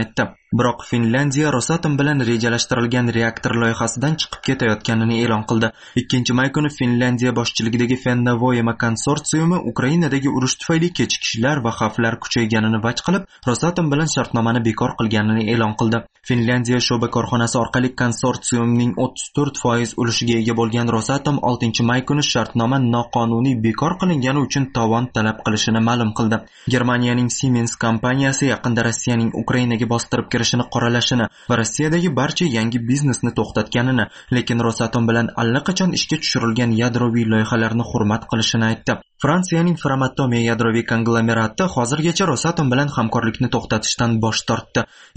Biroq Finlandiya Rosatom bilan rejalashtirilgan reaktor loyihasidan chiqib ketayotganini e'lon qildi. 2-may kuni Finlandiya boshchiligidagi Fennovoema konsorsiumi Ukrainadagi urush tufayli kechikishlar va xavflar kuchayganini vaj qilib, Rosatom bilan shartnomani bekor qilganini e'lon qildi. Finlandiya sho'ba korxonasi orqali konsorsiumning 34% ulushiga ega bo'lgan Rosatom 6-may kuni shartnoma noqonuniy bekor qilingani uchun tovon talab qilishini ma'lum qildi. Germaniyaning Siemens kompaniyasi yaqinda Rossiyaning Ukrainaga bostirib kirishini qoralashini va Rossiyadagi barcha yangi biznesni to'xtatganini, lekin Rosatom bilan allaqachon ishga tushirilgan yadroviy loyihalarni hurmat qilishini aytdi. Fransiyaning Framatome yadroviy konglomerati hozirgacha Rosatom bilan hamkorlikni to'xtatishdan bosh tortdi.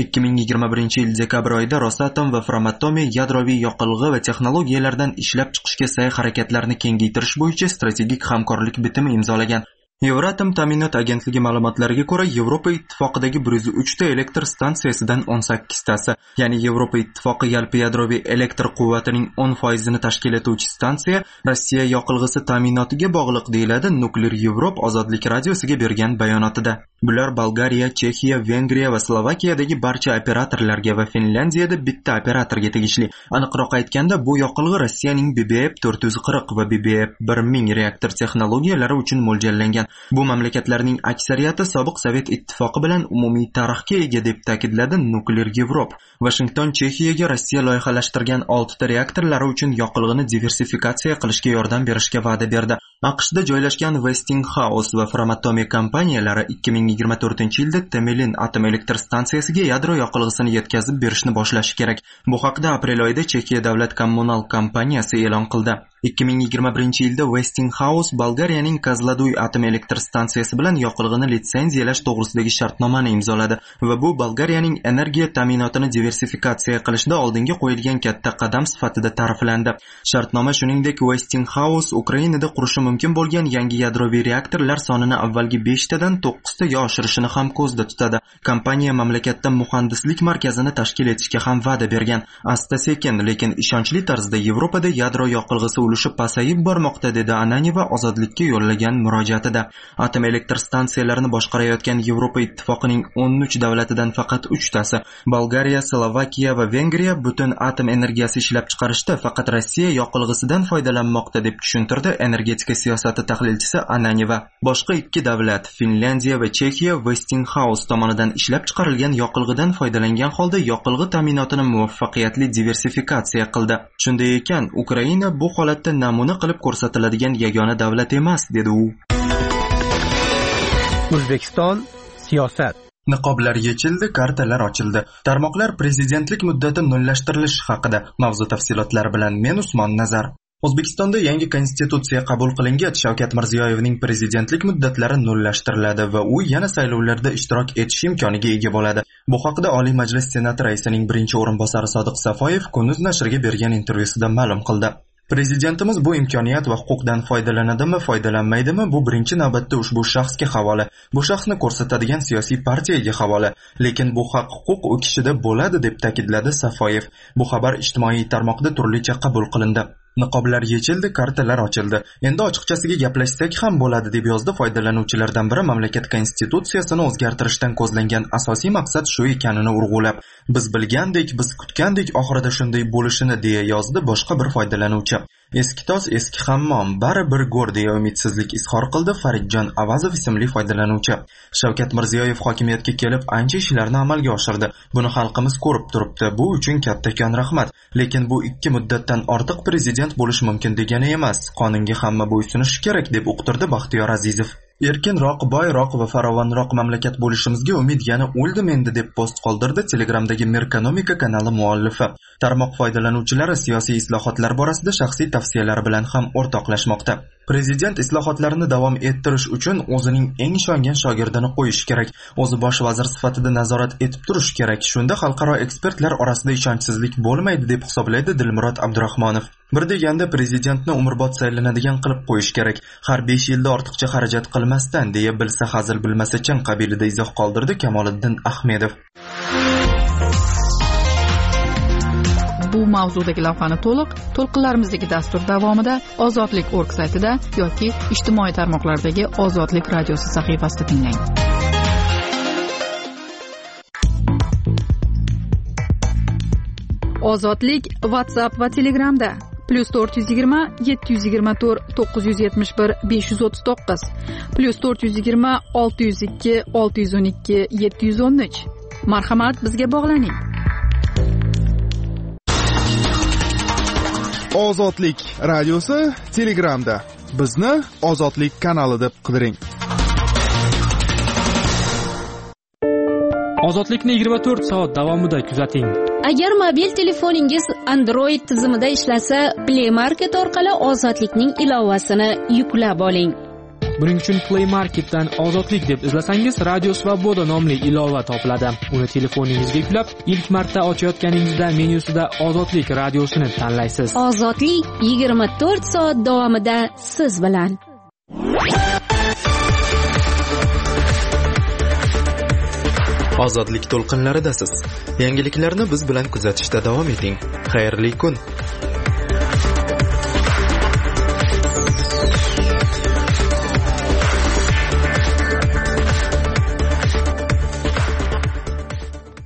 2021-yil dekabr oyida Rosatom va Framatome yadroviy yoqilg'i va texnologiyalardan ishlab chiqishga sa'y-harakatlarni kengaytirish bo'yicha strategik hamkorlik bitimi imzolagan. Euratom ta'minot agentligi ma'lumotlariga ko'ra, Yevropa ittifoqidagi 103 ta elektr stansiyasidan 18 tasi, ya'ni Yevropa ittifoqi yalpi yadroviy elektr quvvatining 10% ni tashkil etuvchi stansiya Rossiya yoqilg'isi ta'minotiga bog'liq, deyiladi Nuklear Europe ozodlik radiosiga bergan bayonotida. Bular Bolgariya, Chexiya, Vengriya va Slovakiyadagi barcha operatorlarga va Finlandiyada bitta operatorga tegishli. Aniqroq aytganda, bu yoqilg'i Rossiyaning BBF 440 va BBF 1000 reaktor texnologiyalari uchun mo'ljallangan. Bu mamlakatlarning aksariyati sobiq Sovet ittifoqi bilan umumiy tarixga ega, deb ta'kidladi Nuclear Europe. Washington Chexiyaga Rossiya loyihalashtirgan 6 ta reaktorlari uchun yoqilg'ini diversifikatsiya qilishga yordam berishga va'da berdi. AQShda joylashgan Westinghouse va Framatome kompaniyalari 2024-yilda Temelin atom elektr stansiyasiga yadro yoqilg'isini yetkazib berishni boshlashi kerak. Bu haqda aprel oyida Chexiya davlat kommunal kompaniyasi e'lon qildi. 2021-yilda Westinghouse Bolgariyaning Kozloduy atom elektr stansiyasi bilan yoqilg'ini litsenziyalash to'g'risidagi shartnomani imzoladi va bu Bolgariyaning energiya ta'minotini diversifikatsiya qilishda oldinga qo'yilgan katta qadam sifatida ta'riflandi. Shartnoma shuningdek Westinghouse Ukrainada qurishi mumkin bo'lgan yangi yadroviy reaktorlar sonini avvalgi 5 tadan 9 taga oshirishini ham ko'zda tutadi. Kompaniya mamlakatda muhandislik markazini tashkil etishga ham va'da bergan. Asta-sekin, lekin ishonchli tarzda Yevropada yadro yoqilg'isi ulushi pasayib bormoqda, dedi Ananyeva ozodlikka yo'llagan murojaatida. Atom elektr stansiyalarini boshqarayotgan Yevropa ittifoqining 13 davlatidan faqat 3 tasi, Bolgariya, Slovakiya va Vengriya butun atom energiyasi ishlab chiqarishda faqat Rossiya yoqilg'isidan foydalanmoqda, deb tushuntirdi energetika siyosati tahlilchisi Ananyeva. Boshqa 2 davlat, Finlandiya va Chexiya, Westinghouse tomonidan ishlab chiqarilgan yoqilg'idan foydalangan holda yoqilg'i ta'minotini muvaffaqiyatli diversifikatsiya qildi. Shunday ekan, Ukraina bu holatda namuna qilib ko'rsatiladigan yagona davlat emas, dedi u. O'zbekiston siyosat. Niqoblar yechildi, kartalar ochildi. Tarmoqlar prezidentlik muddati nullashtirilishi haqida. Mavzu tafsilotlari bilan men Usmon Nazar. O'zbekistonda yangi konstitutsiya qabul qilingach, Shavkat Mirziyoyevning prezidentlik muddatlari nullashtiriladi va u yana saylovlarda ishtirok etish imkoniga ega bo'ladi. Bu haqda Oliy Majlis Senati raisining birinchi o'rinbosari Sodiq Safoyev Kunduz nashriga bergan intervyusida ma'lum qildi. Prezidentimiz bu imkoniyat va huquqdan foydalanadimi, foydalanmaydimi, bu birinchi navbatda ushbu shaxsga havola. Bu shaxsni ko'rsatadigan siyosiy partiyaga havola. Lekin bu haq-huquq u kishida bo'ladi, deb ta'kidladi Safoyev. Bu xabar ijtimoiy tarmoqda turlicha qabul qilindi. Niqoblar yechildi, kartalar ochildi. Endi ochiqchasiga gaplashsak ham bo'ladi, deb yozdi foydalanuvchilardan biri mamlakat konstitutsiyasini o'zgartirishdan ko'zlangan asosiy maqsad shu ekanini urg'ulab. Biz bilgandek, biz kutgandek oxirida shunday bo'lishini, deya yozdi boshqa bir foydalanuvchi. Eski tos, eski hammom, bari bir go'r, deya umidsizlik izhor qildi Faridjon Avazov ismli foydalanuvchi. Shavkat Mirziyoyev hokimiyatga kelib ancha ishlarni amalga oshirdi. Buni xalqimiz ko'rib turibdi. Bu uchun kattakon rahmat. Lekin bu 2 muddatdan ortiq prezident bo'lish mumkin degani emas. Qonunga hamma bo'ysunishi kerak, deb uqtirdi Baxtiyor Azizov. Erkinroq, boyroq va farovonroq mamlakat bo'lishimizga umid yana o'ldim endi, deb post qoldirdi Telegramdagi Merkonomika kanali muallifi. Tarmoq foydalanuvchilari siyosiy islohotlar borasida shaxsiy tavsiyalari bilan ham o'rtoqlashmoqda. Prezident islohotlarni davom ettirish uchun o'zining eng ishongan shogirdini qo'yish kerak. O'zi bosh vazir sifatida nazorat etib turish kerak. Shunda xalqaro ekspertlar orasida ishonchsizlik bo'lmaydi, deb hisoblaydi Dilmurod Abdurahmonov. Bir deganda prezidentni umrbod saylanadigan qilib qo'yish kerak. Har 5 yilda ortiqcha xarajat qilmasdan, deya bilsa hazil bilmasa chin qabilida izoh qoldirdi Kamoliddin Ahmedov. Bu mavzudagi lavhani to'lqinlarimizdagi dastur davomida ozodlik.org saytida yoki ijtimoiy tarmoqlardagi Ozodlik radiosi sahifasida tinglang. Ozodlik WhatsApp va Telegramda +420 724 971 539 +420 602 612 713. Marhamat, bizga bog'laning. Ozodlik radiosi Telegramda. Bizni Ozodlik kanali deb qidiring. Ozodlikni 24 soat davomida kuzating. Agar mobil telefoningiz Android tizimida ishlasa, Play Market orqali Ozodlikning ilovasini yuklab oling. Buning uchun Play Marketdan Ozodlik deb izlasangiz, Radio Svoboda nomli ilova topiladi. Uni telefoningizga yuklab, ilk marta ochayotganingizda menyusida Ozodlik radiosini tanlaysiz. Ozodlik 24 soat davomida siz bilan. Ozodlik to'lqinlaridasiz. Yangiliklarni biz bilan kuzatishda davom eting. Xayrli kun.